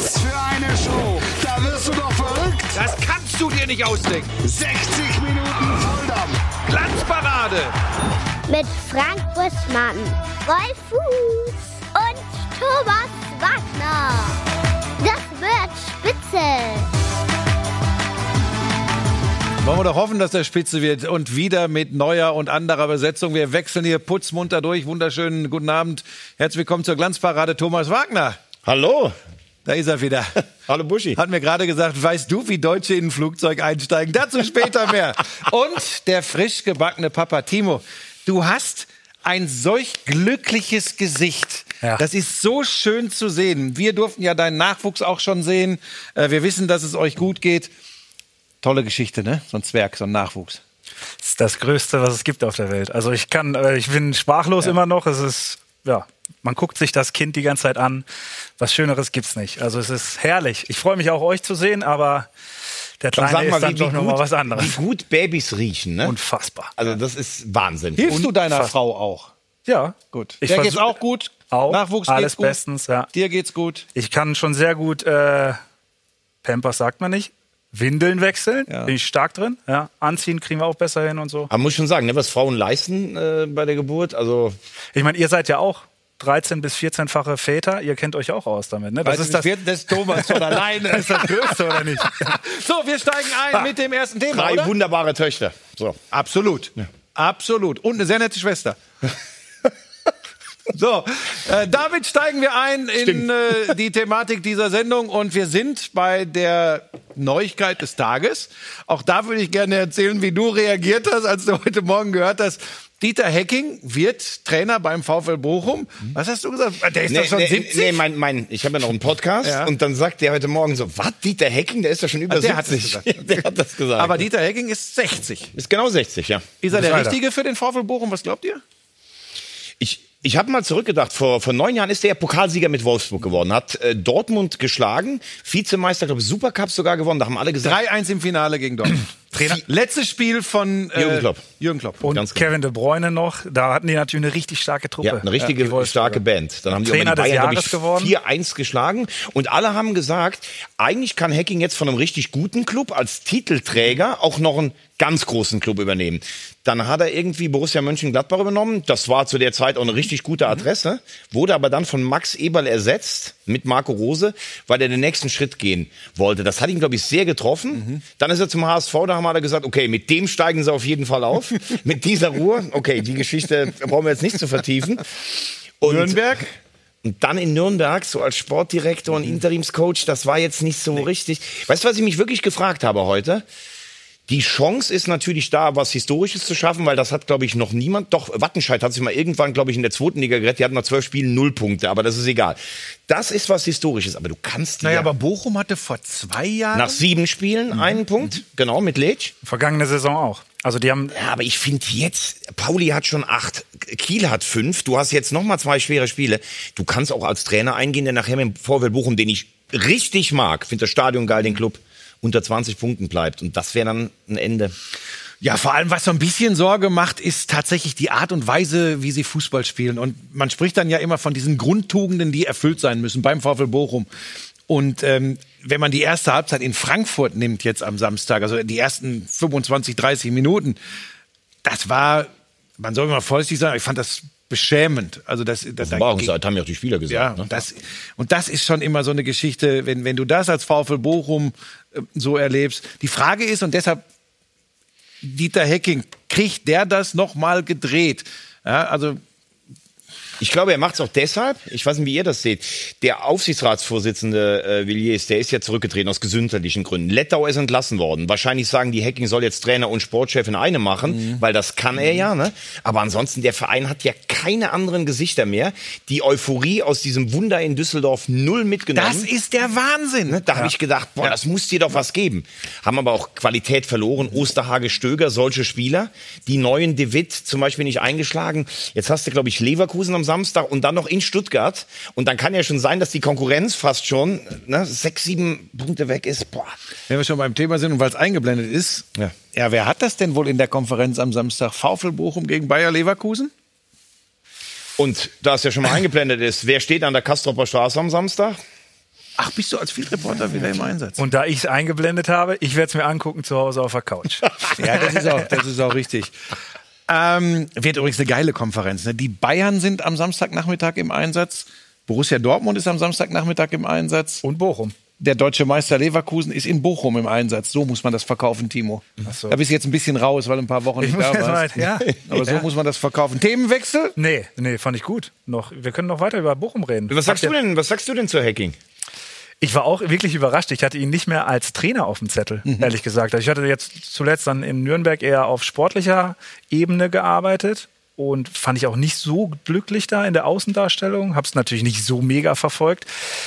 Was für eine Show. Da wirst du doch verrückt. Das kannst du dir nicht ausdenken. 60 Minuten Volldampf. Glanzparade. Mit Frank Buschmann, Wolf Fuß und Thomas Wagner. Das wird spitze. Wollen wir doch hoffen, dass der spitze wird und wieder mit neuer und anderer Besetzung. Wir wechseln hier putzmunter durch. Wunderschönen guten Abend. Herzlich willkommen zur Glanzparade, Thomas Wagner. Hallo. Da ist er wieder. Hallo Buschi. Hat mir gerade gesagt, weißt du, wie Deutsche in ein Flugzeug einsteigen? Dazu später mehr. Und der frisch gebackene Papa Timo. Du hast ein solch glückliches Gesicht. Ja. Das ist so schön zu sehen. Wir durften ja deinen Nachwuchs auch schon sehen. Wir wissen, dass es euch gut geht. Tolle Geschichte, ne? So ein Zwerg, so ein Nachwuchs. Das ist das Größte, was es gibt auf der Welt. Also ich bin sprachlos immer noch. Es ist, man guckt sich das Kind die ganze Zeit an. Was Schöneres gibt's nicht. Also es ist herrlich. Ich freue mich auch, euch zu sehen, aber der Kleine ist dann doch nochmal was anderes. Wie gut Babys riechen, ne? Unfassbar. Also das ist Wahnsinn. Hilfst du deiner Frau auch? Ja. Gut. Der geht's auch gut? Auch. Nachwuchs alles geht's gut? bestens, ja. Dir geht's gut? Ich kann schon sehr gut, Pampers sagt man nicht, Windeln wechseln, bin ich stark drin. Ja. Anziehen kriegen wir auch besser hin und so. Aber muss schon sagen, ne, was Frauen leisten bei der Geburt, also... Ich meine, ihr seid ja auch 13- bis 14-fache Väter, ihr kennt euch auch aus damit, ne? Das ist das Thomas von alleine. Das ist das Größte, oder nicht? So, wir steigen ein mit dem ersten Thema, 3 oder? wunderbare Töchter. So. Absolut. Ja. Absolut. Und eine sehr nette Schwester. So, damit steigen wir ein in die Thematik dieser Sendung und wir sind bei der Neuigkeit des Tages. Auch da würde ich gerne erzählen, wie du reagiert hast, als du heute Morgen gehört hast, Dieter Hecking wird Trainer beim VfL Bochum. Was hast du gesagt? Der ist doch schon 70? Ich habe ja noch einen Podcast und dann sagt der heute Morgen so, was, Dieter Hecking, der ist doch schon über 70. Der hat das gesagt. Aber Dieter Hecking ist 60. Ist genau 60, ja. Ist er der Richtige für den VfL Bochum? Was glaubt ihr? Ich habe mal zurückgedacht, vor 9 Jahren ist der Pokalsieger mit Wolfsburg geworden, hat Dortmund geschlagen, Vizemeister, glaube ich, Supercup sogar gewonnen, da haben alle gesagt... 3-1 im Finale gegen Dortmund. Trainer. Letztes Spiel von Jürgen Klopp. Und ganz Kevin De Bruyne noch, da hatten die natürlich eine richtig starke Truppe. Ja, eine richtige starke Band. Dann haben die Trainer die Bayern, des Jahres geworden. 4-1 geschlagen und alle haben gesagt, eigentlich kann Hecking jetzt von einem richtig guten Club als Titelträger auch noch einen ganz großen Club übernehmen. Dann hat er irgendwie Borussia Mönchengladbach übernommen. Das war zu der Zeit auch eine richtig gute Adresse. Wurde aber dann von Max Eberl ersetzt mit Marco Rose, weil er den nächsten Schritt gehen wollte. Das hat ihn, glaube ich, sehr getroffen. Dann ist er zum HSV, da haben alle gesagt, okay, mit dem steigen sie auf jeden Fall auf. Mit dieser Ruhe. Okay, die Geschichte brauchen wir jetzt nicht zu vertiefen. Und Nürnberg? Und dann in Nürnberg, so als Sportdirektor und Interimscoach, das war jetzt nicht so richtig. Weißt du, was ich mich wirklich gefragt habe heute? Die Chance ist natürlich da, was Historisches zu schaffen, weil das hat, glaube ich, noch niemand. Doch, Wattenscheid hat sich mal irgendwann, glaube ich, in der 2. Liga gerettet. Die hatten nach 12 Spielen 0 Punkte, aber das ist egal. Das ist was Historisches, aber du kannst... Naja, aber Bochum hatte vor 2 Jahren... Nach 7 Spielen einen Punkt, genau, mit Letsch. Vergangene Saison auch. Also die haben... Ja, aber ich finde jetzt, Pauli hat schon 8, Kiel hat 5, du hast jetzt nochmal 2 schwere Spiele. Du kannst auch als Trainer eingehen, der nachher mit dem VfL Bochum, den ich richtig mag, finde das Stadion geil, den Club, unter 20 Punkten bleibt. Und das wäre dann ein Ende. Ja, vor allem, was so ein bisschen Sorge macht, ist tatsächlich die Art und Weise, wie sie Fußball spielen. Und man spricht dann ja immer von diesen Grundtugenden, die erfüllt sein müssen beim VfL Bochum. Und wenn man die erste Halbzeit in Frankfurt nimmt jetzt am Samstag, also die ersten 25, 30 Minuten, das war, man soll mal vorsichtig sagen, ich fand das beschämend. Also das haben ja auch die Spieler gesagt. Ja, ne? das ist schon immer so eine Geschichte, wenn du das als VfL Bochum so erlebst. Die Frage ist, und deshalb Dieter Hecking, kriegt der das noch mal gedreht? Ja, also ich glaube, er macht es auch deshalb, ich weiß nicht, wie ihr das seht, der Aufsichtsratsvorsitzende Villiers, der ist ja zurückgetreten aus gesundheitlichen Gründen. Lettau ist entlassen worden. Wahrscheinlich sagen die, Hecking soll jetzt Trainer und Sportchef in einem machen, weil das kann er ja. Ne? Aber ansonsten, der Verein hat ja keine anderen Gesichter mehr. Die Euphorie aus diesem Wunder in Düsseldorf 0 mitgenommen. das ist der Wahnsinn. Ne? Da habe ich gedacht, das muss dir doch was geben. Haben aber auch Qualität verloren. Osterhage, Stöger, solche Spieler. Die neuen De Witt zum Beispiel nicht eingeschlagen. Jetzt hast du, glaube ich, Leverkusen am Samstag und dann noch in Stuttgart. Und dann kann ja schon sein, dass die Konkurrenz fast schon 6, 7 Punkte weg ist. Boah. Wenn wir schon beim Thema sind und weil es eingeblendet ist. Ja, wer hat das denn wohl in der Konferenz am Samstag? VfL Bochum gegen Bayer Leverkusen? Und da es ja schon mal eingeblendet ist, wer steht an der Kastropper Straße am Samstag? Ach, bist du als Field-Reporter wieder im Einsatz? Und da ich es eingeblendet habe, ich werde es mir angucken zu Hause auf der Couch. Ja, das ist auch richtig. Wird übrigens eine geile Konferenz. Ne? Die Bayern sind am Samstagnachmittag im Einsatz. Borussia Dortmund ist am Samstagnachmittag im Einsatz. Und Bochum. Der deutsche Meister Leverkusen ist in Bochum im Einsatz. So muss man das verkaufen, Timo. Ach so. Da bist du jetzt ein bisschen raus, weil du ein paar Wochen nicht da warst. Ja. Aber so muss man das verkaufen. Themenwechsel? Nee, fand ich gut. Wir können noch weiter über Bochum reden. Was sagst du denn zu Hacking? Ich war auch wirklich überrascht. Ich hatte ihn nicht mehr als Trainer auf dem Zettel, ehrlich gesagt. Also ich hatte jetzt zuletzt dann in Nürnberg eher auf sportlicher Ebene gearbeitet und fand ich auch nicht so glücklich da in der Außendarstellung. Hab's natürlich nicht so mega verfolgt.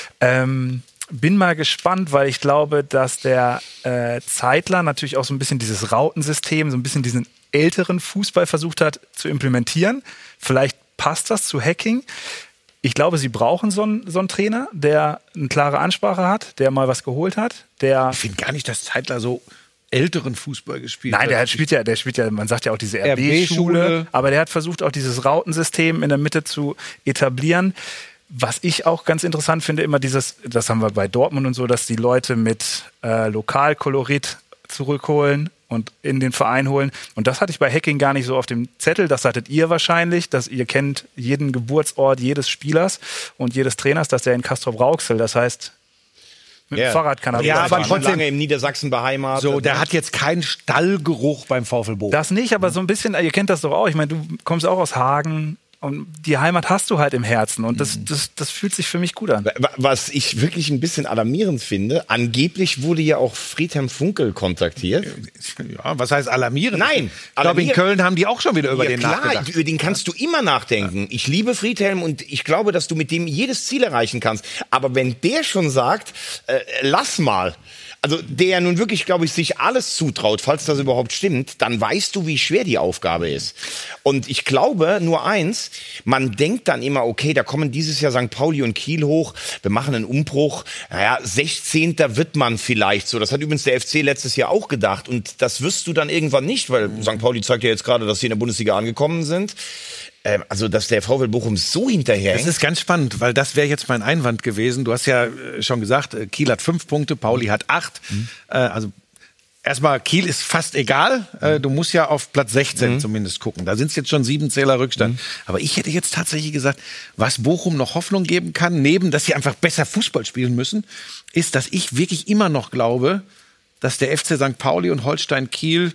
Bin mal gespannt, weil ich glaube, dass der Zeitler natürlich auch so ein bisschen dieses Rautensystem, so ein bisschen diesen älteren Fußball versucht hat zu implementieren. Vielleicht passt das zu Hacking. Ich glaube, sie brauchen so einen Trainer, der eine klare Ansprache hat, der mal was geholt hat. Ich finde gar nicht, dass Zeitler so älteren Fußball gespielt hat. Nein, der spielt ja, man sagt ja auch diese RB-Schule, aber der hat versucht, auch dieses Rautensystem in der Mitte zu etablieren. Was ich auch ganz interessant finde, immer das haben wir bei Dortmund und so, dass die Leute mit Lokalkolorit zurückholen und in den Verein holen. Und das hatte ich bei Hacking gar nicht so auf dem Zettel. Das hattet ihr wahrscheinlich, dass ihr kennt jeden Geburtsort jedes Spielers und jedes Trainers, dass der in Castrop-Rauxel, das heißt, mit dem Fahrrad kann er aber trotzdem lange im Niedersachsen beheimatet. So, der hat jetzt keinen Stallgeruch beim VfL Bochum. Das nicht, aber so ein bisschen, ihr kennt das doch auch. Ich meine, du kommst auch aus Hagen. Und die Heimat hast du halt im Herzen und das fühlt sich für mich gut an. Was ich wirklich ein bisschen alarmierend finde, angeblich wurde ja auch Friedhelm Funkel kontaktiert. Ja, was heißt alarmierend? Nein, ich glaube, in Köln haben die auch schon wieder über den nachgedacht. Über den kannst du immer nachdenken. Ich liebe Friedhelm und ich glaube, dass du mit dem jedes Ziel erreichen kannst. Aber wenn der schon sagt, lass mal, also der nun wirklich, glaube ich, sich alles zutraut, falls das überhaupt stimmt, dann weißt du, wie schwer die Aufgabe ist. Und ich glaube nur eins, man denkt dann immer, okay, da kommen dieses Jahr St. Pauli und Kiel hoch, wir machen einen Umbruch, 16. wird man vielleicht so. Das hat übrigens der FC letztes Jahr auch gedacht und das wirst du dann irgendwann nicht, weil St. Pauli zeigt ja jetzt gerade, dass sie in der Bundesliga angekommen sind. Also, dass der VfL Bochum so hinterherhängt. Das ist ganz spannend, weil das wäre jetzt mein Einwand gewesen. Du hast ja schon gesagt, Kiel hat 5 Punkte, Pauli hat 8. Also erstmal, Kiel ist fast egal. Du musst ja auf Platz 16 zumindest gucken. Da sind es jetzt schon 7 Zähler Rückstand. Aber ich hätte jetzt tatsächlich gesagt, was Bochum noch Hoffnung geben kann, neben, dass sie einfach besser Fußball spielen müssen, ist, dass ich wirklich immer noch glaube, dass der FC St. Pauli und Holstein Kiel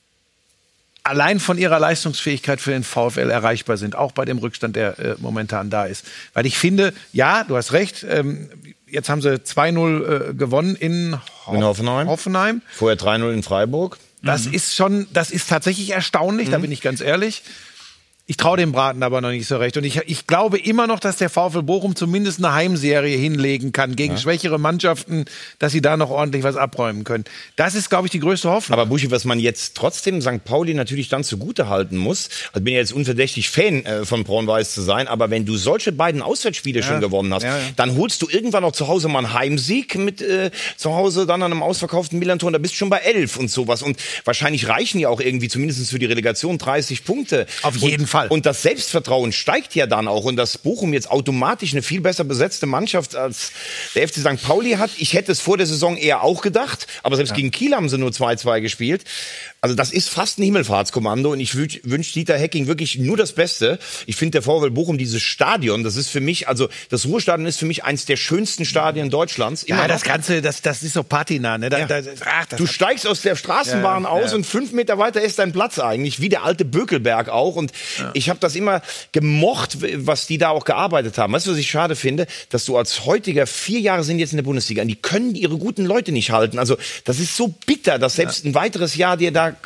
allein von ihrer Leistungsfähigkeit für den VfL erreichbar sind, auch bei dem Rückstand, der momentan da ist. Weil ich finde, ja, du hast recht, jetzt haben sie 2-0 gewonnen in Hoffenheim. Vorher 3-0 in Freiburg. Das ist tatsächlich erstaunlich, da bin ich ganz ehrlich. Ich traue dem Braten aber noch nicht so recht. Und ich glaube immer noch, dass der VfL Bochum zumindest eine Heimserie hinlegen kann gegen schwächere Mannschaften, dass sie da noch ordentlich was abräumen können. Das ist, glaube ich, die größte Hoffnung. Aber Buschi, was man jetzt trotzdem St. Pauli natürlich dann zugute halten muss, also bin ja jetzt unverdächtig Fan von Braun-Weiß zu sein, aber wenn du solche beiden Auswärtsspiele schon gewonnen hast, dann holst du irgendwann noch zu Hause mal einen Heimsieg mit zu Hause dann an einem ausverkauften Milan-Tor, da bist du schon bei 11 und sowas. Und wahrscheinlich reichen ja auch irgendwie zumindest für die Relegation 30 Punkte. Auf jeden Fall. Und das Selbstvertrauen steigt ja dann auch. Und dass Bochum jetzt automatisch eine viel besser besetzte Mannschaft als der FC St. Pauli hat. Ich hätte es vor der Saison eher auch gedacht. Aber selbst gegen Kiel haben sie nur 2-2 gespielt. Also das ist fast ein Himmelfahrtskommando. Und ich wünsche Dieter Hecking wirklich nur das Beste. Ich finde der VfL Bochum, dieses Stadion, das ist für mich, also das Ruhrstadion ist für mich eins der schönsten Stadien Deutschlands. Ja, das Ganze, das ist so patinah. Ne? Du steigst aus der Straßenbahn aus und 5 Meter weiter ist dein Platz eigentlich. Wie der alte Bökelberg auch. Und ich habe das immer gemocht, was die da auch gearbeitet haben. Weißt du, was ich schade finde? Dass du als heutiger 4 Jahre sind jetzt in der Bundesliga und die können ihre guten Leute nicht halten. Also das ist so bitter, dass selbst ein weiteres Jahr dir da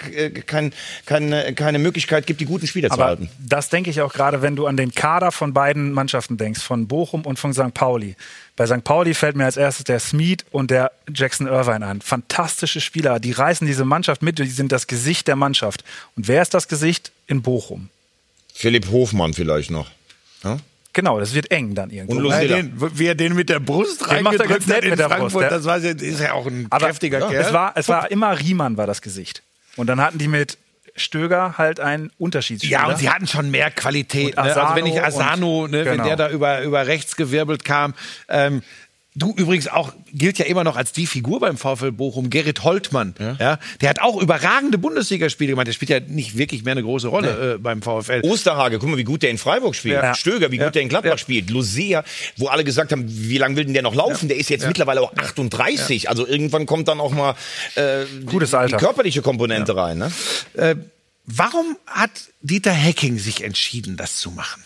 keine Möglichkeit gibt, die guten Spieler zu halten. Das denke ich auch gerade, wenn du an den Kader von beiden Mannschaften denkst, von Bochum und von St. Pauli. Bei St. Pauli fällt mir als erstes der Smeed und der Jackson Irvine an. Fantastische Spieler, die reißen diese Mannschaft mit, die sind das Gesicht der Mannschaft. Und wer ist das Gesicht? In Bochum. Philipp Hofmann vielleicht noch. Ja? Genau, das wird eng dann irgendwo. Und wie er den mit der Brust reingedrückt hat in Frankfurt, das ist ja auch ein kräftiger Kerl. Es war immer Riemann war das Gesicht. Und dann hatten die mit Stöger halt einen Unterschiedsspieler. Ja, und sie hatten schon mehr Qualität. Ne? Also wenn ich Asano, wenn der da über rechts gewirbelt kam, Du übrigens auch, gilt ja immer noch als die Figur beim VfL Bochum, Gerrit Holtmann. Ja? Der hat auch überragende Bundesligaspiele gemacht. Der spielt ja nicht wirklich mehr eine große Rolle beim VfL. Osterhage, guck mal, wie gut der in Freiburg spielt. Ja. Stöger, wie gut der in Gladbach spielt. Lucia, wo alle gesagt haben, wie lange will denn der noch laufen? Der ist jetzt mittlerweile auch 38. Also irgendwann kommt dann auch mal Gutes Alter. die körperliche Komponente rein. Ne? Warum hat Dieter Hecking sich entschieden, das zu machen?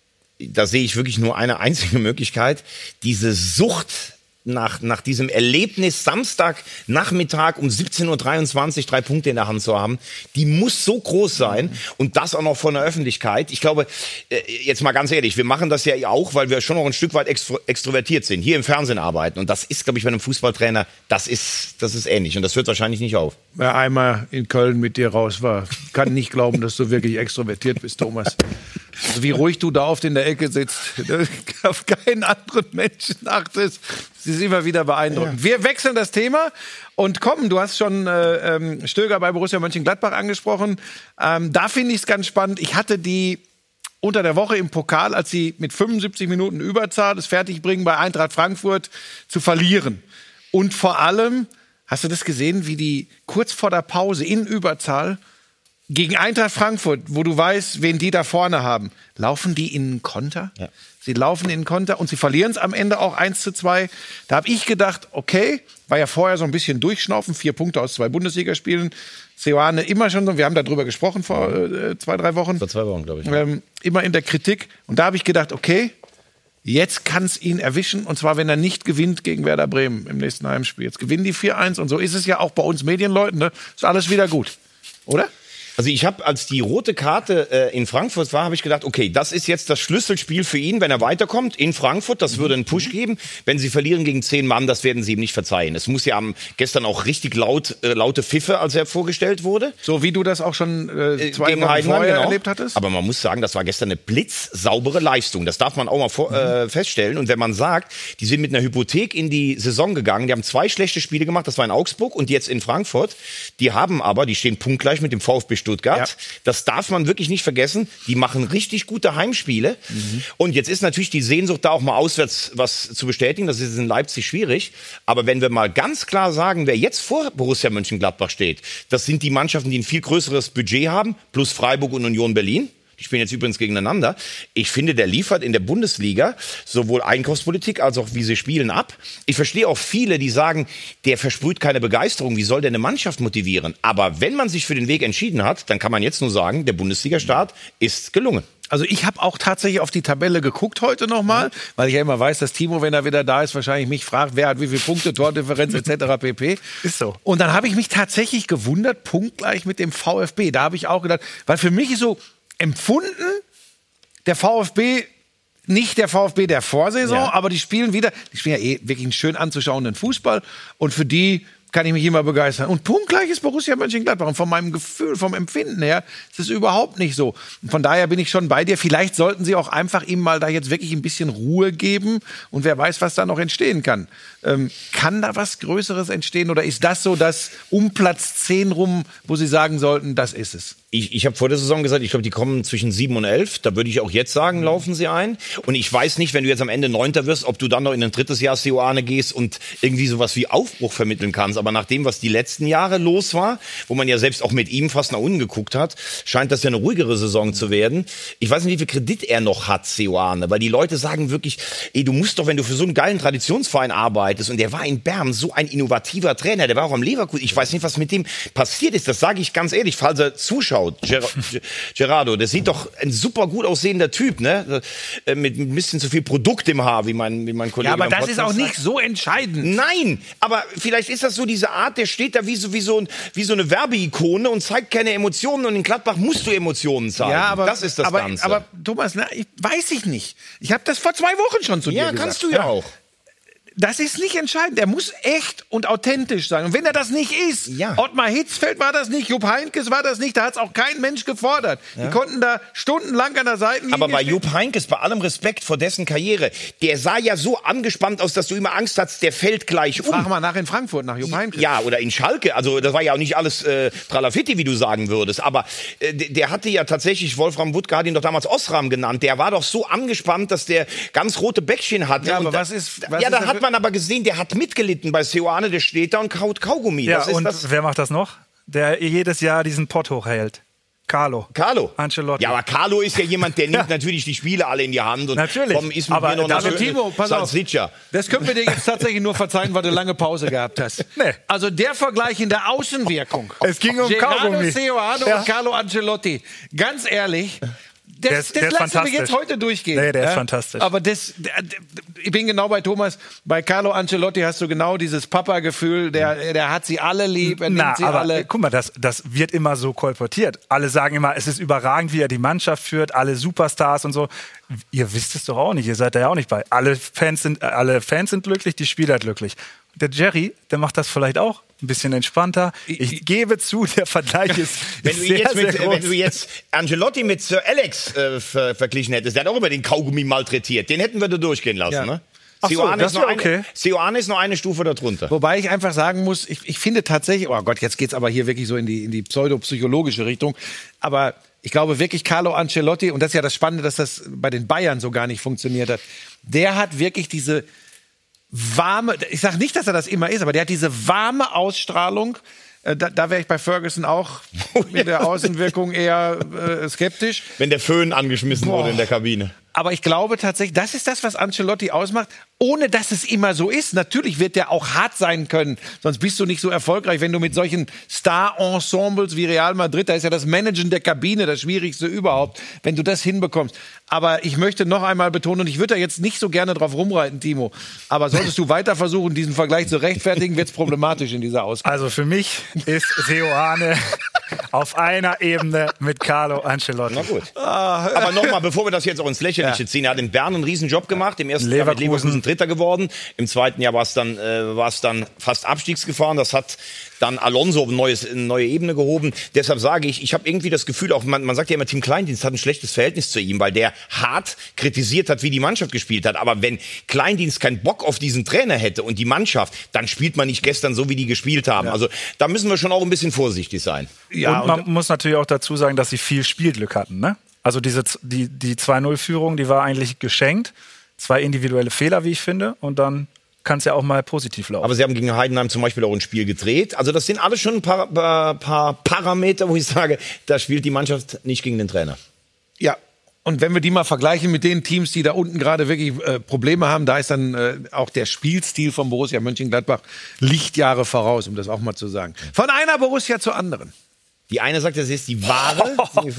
Da sehe ich wirklich nur eine einzige Möglichkeit, diese Sucht nach diesem Erlebnis Samstagnachmittag um 17:23 Uhr 3 Punkte in der Hand zu haben, die muss so groß sein und das auch noch von der Öffentlichkeit. Ich glaube, jetzt mal ganz ehrlich, wir machen das ja auch, weil wir schon noch ein Stück weit extrovertiert sind, hier im Fernsehen arbeiten und das ist, glaube ich, bei einem Fußballtrainer, das ist ähnlich und das hört wahrscheinlich nicht auf. Wer einmal in Köln mit dir raus war, kann nicht glauben, dass du wirklich extrovertiert bist, Thomas. Also wie ruhig du da oft in der Ecke sitzt, auf keinen anderen Menschen achtest. Das ist immer wieder beeindruckend. Ja. Wir wechseln das Thema und kommen. Du hast schon Stöger bei Borussia Mönchengladbach angesprochen. Da finde ich es ganz spannend. Ich hatte die unter der Woche im Pokal, als sie mit 75 Minuten Überzahl das Fertigbringen bei Eintracht Frankfurt zu verlieren. Und vor allem, hast du das gesehen, wie die kurz vor der Pause in Überzahl gegen Eintracht Frankfurt, wo du weißt, wen die da vorne haben, laufen die in einen Konter? Ja. Sie laufen in einen Konter und sie verlieren es am Ende auch 1:2. Da habe ich gedacht, okay, war ja vorher so ein bisschen durchschnaufen, 4 Punkte aus 2 Bundesligaspielen. Seoane immer schon so, wir haben darüber gesprochen vor 2-3 Wochen. Vor 2 Wochen, glaube ich. Immer in der Kritik. Und da habe ich gedacht, okay, jetzt kann es ihn erwischen, und zwar, wenn er nicht gewinnt gegen Werder Bremen im nächsten Heimspiel. Jetzt gewinnen die 4-1 und so ist es ja auch bei uns Medienleuten, ne? Ist alles wieder gut, oder? Also ich habe, als die rote Karte in Frankfurt war, habe ich gedacht, okay, das ist jetzt das Schlüsselspiel für ihn, wenn er weiterkommt in Frankfurt. Das würde einen Push geben. Wenn sie verlieren gegen 10 Mann, das werden sie ihm nicht verzeihen. Es muss ja gestern auch richtig laute Pfiffe, als er vorgestellt wurde. So wie du das auch schon 2 Wochen vorher erlebt hattest. Aber man muss sagen, das war gestern eine blitzsaubere Leistung. Das darf man auch mal feststellen. Und wenn man sagt, die sind mit einer Hypothek in die Saison gegangen, die haben 2 schlechte Spiele gemacht, das war in Augsburg und jetzt in Frankfurt. Die stehen punktgleich mit dem VfB Stuttgart. Ja. Das darf man wirklich nicht vergessen. Die machen richtig gute Heimspiele. Und jetzt ist natürlich die Sehnsucht, da auch mal auswärts was zu bestätigen. Das ist in Leipzig schwierig. Aber wenn wir mal ganz klar sagen, wer jetzt vor Borussia Mönchengladbach steht, das sind die Mannschaften, die ein viel größeres Budget haben, plus Freiburg und Union Berlin. Die spielen jetzt übrigens gegeneinander. Ich finde, der liefert in der Bundesliga sowohl Einkaufspolitik als auch wie sie spielen ab. Ich verstehe auch viele, die sagen, der versprüht keine Begeisterung. Wie soll der eine Mannschaft motivieren? Aber wenn man sich für den Weg entschieden hat, dann kann man jetzt nur sagen, der Bundesliga-Start ist gelungen. Also ich habe auch tatsächlich auf die Tabelle geguckt heute nochmal, weil ich ja immer weiß, dass Timo, wenn er wieder da ist, wahrscheinlich mich fragt, wer hat wie viele Punkte, Tordifferenz etc. pp. Ist so. Und dann habe ich mich tatsächlich gewundert, punktgleich mit dem VfB. Da habe ich auch gedacht, weil für mich ist so empfunden, der VfB, nicht der VfB der Vorsaison, aber die spielen ja wirklich einen schön anzuschauenden Fußball und für die kann ich mich immer begeistern. Und punktgleich ist Borussia Mönchengladbach. Und von meinem Gefühl, vom Empfinden her, ist es überhaupt nicht so. Und von daher bin ich schon bei dir. Vielleicht sollten sie auch einfach ihm mal da jetzt wirklich ein bisschen Ruhe geben. Und wer weiß, was da noch entstehen kann. Kann da was Größeres entstehen? Oder ist das so, dass um Platz 10 rum, wo sie sagen sollten, das ist es? Ich habe vor der Saison gesagt, ich glaube, die kommen zwischen 7 und 11. Da würde ich auch jetzt sagen, laufen sie ein. Und ich weiß nicht, wenn du jetzt am Ende 9. wirst, ob du dann noch in ein 3. Jahr Seoane gehst und irgendwie sowas wie Aufbruch vermitteln kannst. Aber nach dem, was die letzten Jahre los war, wo man ja selbst auch mit ihm fast nach unten geguckt hat, scheint das ja eine ruhigere Saison zu werden. Ich weiß nicht, wie viel Kredit er noch hat, Seoane. Weil die Leute sagen wirklich, du musst doch, wenn du für so einen geilen Traditionsverein arbeitest, und der war in Bern so ein innovativer Trainer, der war auch am Leverkusen. Ich weiß nicht, was mit dem passiert ist. Das sage ich ganz ehrlich, falls er zuschaut. Gerardo, der sieht doch ein super gut aussehender Typ, ne? Mit ein bisschen zu viel Produkt im Haar, wie mein Kollege. Ja, aber das ist auch nicht so entscheidend. Nein, aber vielleicht ist das so diese Art, der steht da wie so eine Werbeikone und zeigt keine Emotionen, und in Gladbach musst du Emotionen zeigen. Ja, aber das ist das Ganze. Aber Thomas, weiß ich nicht. Ich habe das vor 2 Wochen schon zu dir gesagt. Ja, kannst du ja auch. Das ist nicht entscheidend. Er muss echt und authentisch sein. Und wenn er das nicht ist, Ottmar Hitzfeld war das nicht, Jupp Heynckes war das nicht, da hat es auch kein Mensch gefordert. Die konnten da stundenlang an der Seitenlinie Aber bei Jupp Heynckes, bei allem Respekt vor dessen Karriere, der sah ja so angespannt aus, dass du immer Angst hattest, der fällt gleich um. Frag mal nach in Frankfurt, nach Jupp Heynckes. Ja, oder in Schalke. Also das war ja auch nicht alles Tralafitti, wie du sagen würdest. Aber der hatte ja tatsächlich, Wolfram Wuttke hat ihn doch damals Osram genannt, der war doch so angespannt, dass der ganz rote Bäckchen hatte. Ja, aber was ist da hat man aber gesehen, der hat mitgelitten bei Seoane, der steht da und kaut Kaugummi. Ja, das ist und das. wer macht das noch? Der jedes Jahr diesen Pott hochhält. Carlo Ancelotti. Ja, aber Carlo ist ja jemand, der nimmt natürlich die Spiele alle in die Hand. Und Natürlich. Komm, ist mit Aber mir noch Also eine Timo, pass auf. Salsiccia. Das können wir dir jetzt tatsächlich nur verzeihen, weil du lange Pause gehabt hast. Nee. Also der Vergleich in der Außenwirkung. Es ging um Gerardo Kaugummi. Seoane und Carlo Ancelotti. Ganz ehrlich, das der ist lassen wir jetzt fantastisch. heute durchgehen. Nee, der ist fantastisch. Aber ich bin genau bei Thomas. Bei Carlo Ancelotti hast du genau dieses Papa-Gefühl. Der hat sie alle lieb, er nimmt sie aber alle. guck mal, das wird immer so kolportiert. Alle sagen immer, es ist überragend, wie er die Mannschaft führt, alle Superstars und so. Ihr wisst es doch auch nicht, ihr seid da ja auch nicht bei. Alle Fans sind glücklich, die Spieler glücklich. Der Jerry, der macht das vielleicht auch ein bisschen entspannter. Ich gebe zu, der Vergleich ist Wenn sehr du jetzt Ancelotti mit Sir Alex verglichen hättest, der hat auch über den Kaugummi malträtiert. Den hätten wir da durchgehen lassen, Ja. ne? Ach so, Seoane das ist noch wär okay. Seoane ist noch eine Stufe darunter. Wobei ich einfach sagen muss, ich finde tatsächlich, oh Gott, jetzt geht's aber hier wirklich so in die pseudopsychologische Richtung. Aber ich glaube wirklich, Carlo Ancelotti, und das ist ja das Spannende, dass das bei den Bayern so gar nicht funktioniert hat, der hat wirklich diese warme, ich sage nicht, dass er das immer ist, aber der hat diese warme Ausstrahlung. Da wäre ich bei Ferguson auch mit der Außenwirkung eher skeptisch. Wenn der Föhn angeschmissen wurde in der Kabine. Aber ich glaube tatsächlich, das ist das, was Ancelotti ausmacht, ohne dass es immer so ist. Natürlich wird der auch hart sein können, sonst bist du nicht so erfolgreich, wenn du mit solchen Star-Ensembles wie Real Madrid, da ist ja das Managen der Kabine das Schwierigste überhaupt, wenn du das hinbekommst. Aber ich möchte noch einmal betonen, und ich würde da jetzt nicht so gerne drauf rumreiten, Timo, aber solltest du weiter versuchen, diesen Vergleich zu rechtfertigen, wird es problematisch in dieser Ausgabe. Also für mich ist Seoane auf einer Ebene mit Carlo Ancelotti. Na gut. Aber nochmal, bevor wir das jetzt auch ins Lächerliche ziehen, er hat in Bern einen Riesenjob gemacht. Im ersten Jahr mit Leverkusen Dritter geworden. Im zweiten Jahr war es dann fast Abstiegsgefahren. Das hat dann Alonso auf eine neue Ebene gehoben. Deshalb sage ich habe irgendwie das Gefühl, auch man sagt ja immer, Tim Kleindienst hat ein schlechtes Verhältnis zu ihm, weil der hart kritisiert hat, wie die Mannschaft gespielt hat. Aber wenn Kleindienst keinen Bock auf diesen Trainer hätte und die Mannschaft, dann spielt man nicht gestern so, wie die gespielt haben. Ja. Also da müssen wir schon auch ein bisschen vorsichtig sein. Ja, und man muss natürlich auch dazu sagen, dass sie viel Spielglück hatten, ne? Also die 2-0-Führung, die war eigentlich geschenkt. 2 individuelle Fehler, wie ich finde. Und dann kann es ja auch mal positiv laufen. Aber sie haben gegen Heidenheim zum Beispiel auch ein Spiel gedreht. Also das sind alles schon ein paar Parameter, wo ich sage, da spielt die Mannschaft nicht gegen den Trainer. Ja. Und wenn wir die mal vergleichen mit den Teams, die da unten gerade wirklich Probleme haben, da ist dann auch der Spielstil von Borussia Mönchengladbach Lichtjahre voraus, um das auch mal zu sagen. Von einer Borussia zur anderen. Die eine sagt, das ist die wahre.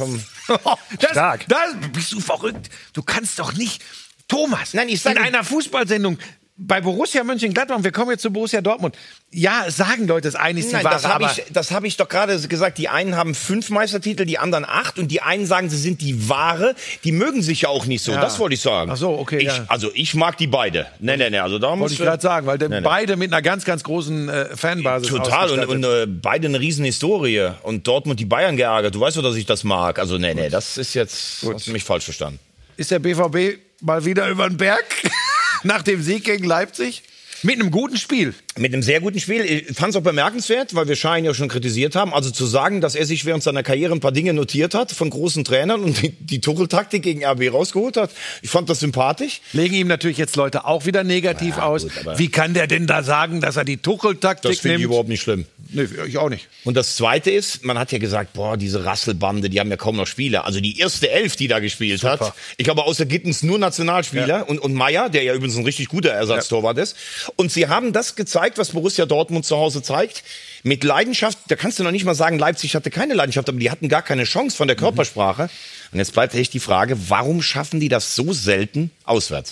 Stark. Da bist du verrückt. Du kannst doch nicht, Thomas, nein, ich sage in einer Fußballsendung bei Borussia Mönchengladbach, wir kommen jetzt zu Borussia Dortmund. Ja, sagen Leute, das eine ist die wahre. Das hab ich doch gerade gesagt. Die einen haben 5 Meistertitel, die anderen 8. Und die einen sagen, sie sind die wahre. Die mögen sich ja auch nicht so. Ja. Das wollte ich sagen. Ach so, okay. Also ich mag die beide. Nee. Also da wollte ich gerade sagen, weil beide mit einer ganz, ganz großen Fanbasis total. Und beide eine riesen Historie. Und Dortmund die Bayern geärgert. Du weißt doch, dass ich das mag. Also nee, das ist jetzt, hast du mich falsch verstanden. Ist der BVB mal wieder über den Berg? Nach dem Sieg gegen Leipzig? Mit einem guten Spiel. Mit einem sehr guten Spiel. Ich fand es auch bemerkenswert, weil wir Schein ja schon kritisiert haben. Also zu sagen, dass er sich während seiner Karriere ein paar Dinge notiert hat von großen Trainern und die Tuchel-Taktik gegen RB rausgeholt hat. Ich fand das sympathisch. Legen ihm natürlich jetzt Leute auch wieder negativ aus. Gut, wie kann der denn da sagen, dass er die Tuchel-Taktik nimmt? Das finde ich überhaupt nicht schlimm. Nee, ich auch nicht. Und das Zweite ist, man hat ja gesagt, diese Rasselbande, die haben ja kaum noch Spieler. Also die erste 11, die da gespielt hat. Ich glaube, außer Gittens nur Nationalspieler. Ja. Und Meier, der ja übrigens ein richtig guter Ersatztorwart ist. Und sie haben das gezeigt, was Borussia Dortmund zu Hause zeigt. Mit Leidenschaft, da kannst du noch nicht mal sagen, Leipzig hatte keine Leidenschaft, aber die hatten gar keine Chance von der Körpersprache. Und jetzt bleibt echt die Frage, warum schaffen die das so selten auswärts?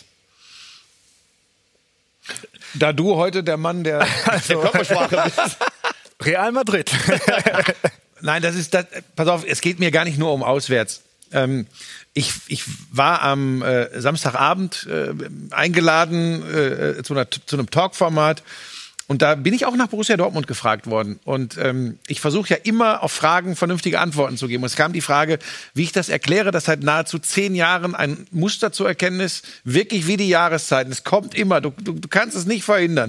Da du heute der Mann der Körpersprache bist. Real Madrid. Nein, pass auf, es geht mir gar nicht nur um auswärts. Ich war am Samstagabend eingeladen zu einem Talkformat und da bin ich auch nach Borussia Dortmund gefragt worden. Und ich versuche ja immer auf Fragen vernünftige Antworten zu geben. Und es kam die Frage, wie ich das erkläre, dass seit nahezu 10 Jahren ein Muster zu erkennen ist, wirklich wie die Jahreszeiten. Es kommt immer, du kannst es nicht verhindern.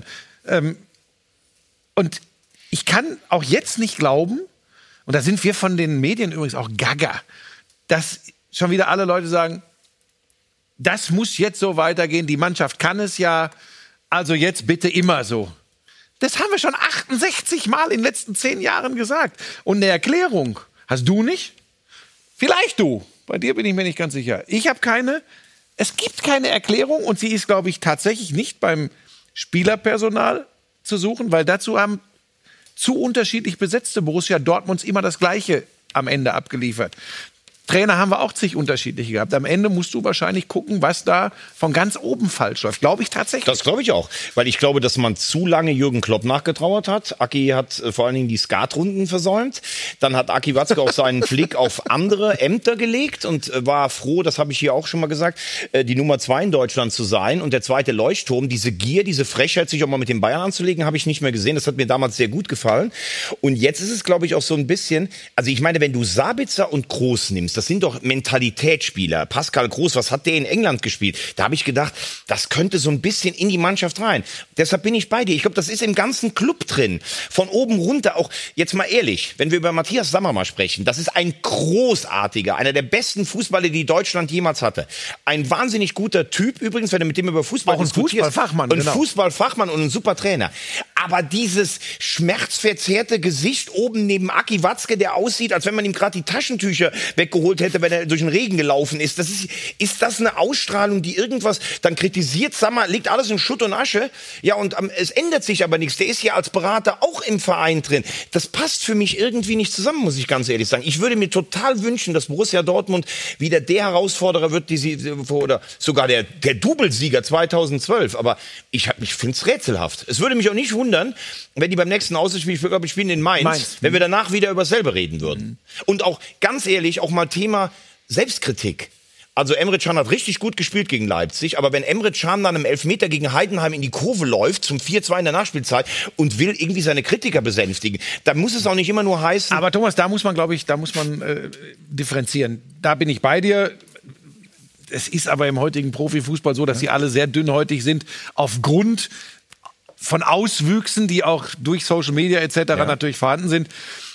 Und ich kann auch jetzt nicht glauben, und da sind wir von den Medien übrigens auch gaga, dass schon wieder alle Leute sagen, das muss jetzt so weitergehen, die Mannschaft kann es ja, Also jetzt bitte immer so. Das haben wir schon 68 Mal in den letzten 10 Jahren gesagt. Und eine Erklärung hast du nicht? Vielleicht du. Bei dir bin ich mir nicht ganz sicher. Ich habe keine. Es gibt keine Erklärung und sie ist, glaube ich, tatsächlich nicht beim Spielerpersonal zu suchen, weil dazu haben zu unterschiedlich besetzte Borussia Dortmunds immer das Gleiche am Ende abgeliefert. Trainer haben wir auch zig unterschiedliche gehabt. Am Ende musst du wahrscheinlich gucken, was da von ganz oben falsch läuft. Glaube ich tatsächlich. Das glaube ich auch. Weil ich glaube, dass man zu lange Jürgen Klopp nachgetrauert hat. Aki hat vor allen Dingen die Skatrunden versäumt. Dann hat Aki Watzke auch seinen Blick auf andere Ämter gelegt und war froh, das habe ich hier auch schon mal gesagt, die Nummer 2 in Deutschland zu sein. Und der zweite Leuchtturm, diese Gier, diese Frechheit, sich auch mal mit den Bayern anzulegen, habe ich nicht mehr gesehen. Das hat mir damals sehr gut gefallen. Und jetzt ist es, glaube ich, auch so ein bisschen, also ich meine, wenn du Sabitzer und Groß nimmst, das sind doch Mentalitätsspieler. Pascal Groß, was hat der in England gespielt? Da habe ich gedacht, das könnte so ein bisschen in die Mannschaft rein. Deshalb bin ich bei dir. Ich glaube, das ist im ganzen Club drin. Von oben runter auch, jetzt mal ehrlich, wenn wir über Matthias Sammer mal sprechen, das ist ein großartiger, einer der besten Fußballer, die Deutschland jemals hatte. Ein wahnsinnig guter Typ übrigens, wenn du mit dem über Fußball diskutierst. Fußballfachmann, genau. Fußballfachmann und ein super Trainer. Aber dieses schmerzverzerrte Gesicht oben neben Aki Watzke, der aussieht, als wenn man ihm gerade die Taschentücher weggeholt hätte, wenn er durch den Regen gelaufen ist. Ist das eine Ausstrahlung, die irgendwas, dann kritisiert Sammer, liegt alles in Schutt und Asche. Ja, und es ändert sich aber nichts. Der ist ja als Berater auch im Verein drin. Das passt für mich irgendwie nicht zusammen, muss ich ganz ehrlich sagen. Ich würde mir total wünschen, dass Borussia Dortmund wieder der Herausforderer wird, oder sogar der Doublesieger 2012. Aber ich finde es rätselhaft. Es würde mich auch nicht wundern, wenn die beim nächsten Auswärtsspiel, ich glaube, ich spielen in Mainz, wenn wir danach wieder über dasselbe reden würden. Und auch, ganz ehrlich, auch mal Thema Selbstkritik. Also Emre Can hat richtig gut gespielt gegen Leipzig, aber wenn Emre Can dann im Elfmeter gegen Heidenheim in die Kurve läuft, zum 4-2 in der Nachspielzeit und will irgendwie seine Kritiker besänftigen, dann muss es auch nicht immer nur heißen... Aber Thomas, da muss man, glaube ich, differenzieren. Da bin ich bei dir. Es ist aber im heutigen Profifußball so, dass sie alle sehr dünnhäutig sind, aufgrund von Auswüchsen, die auch durch Social Media etc. natürlich vorhanden sind.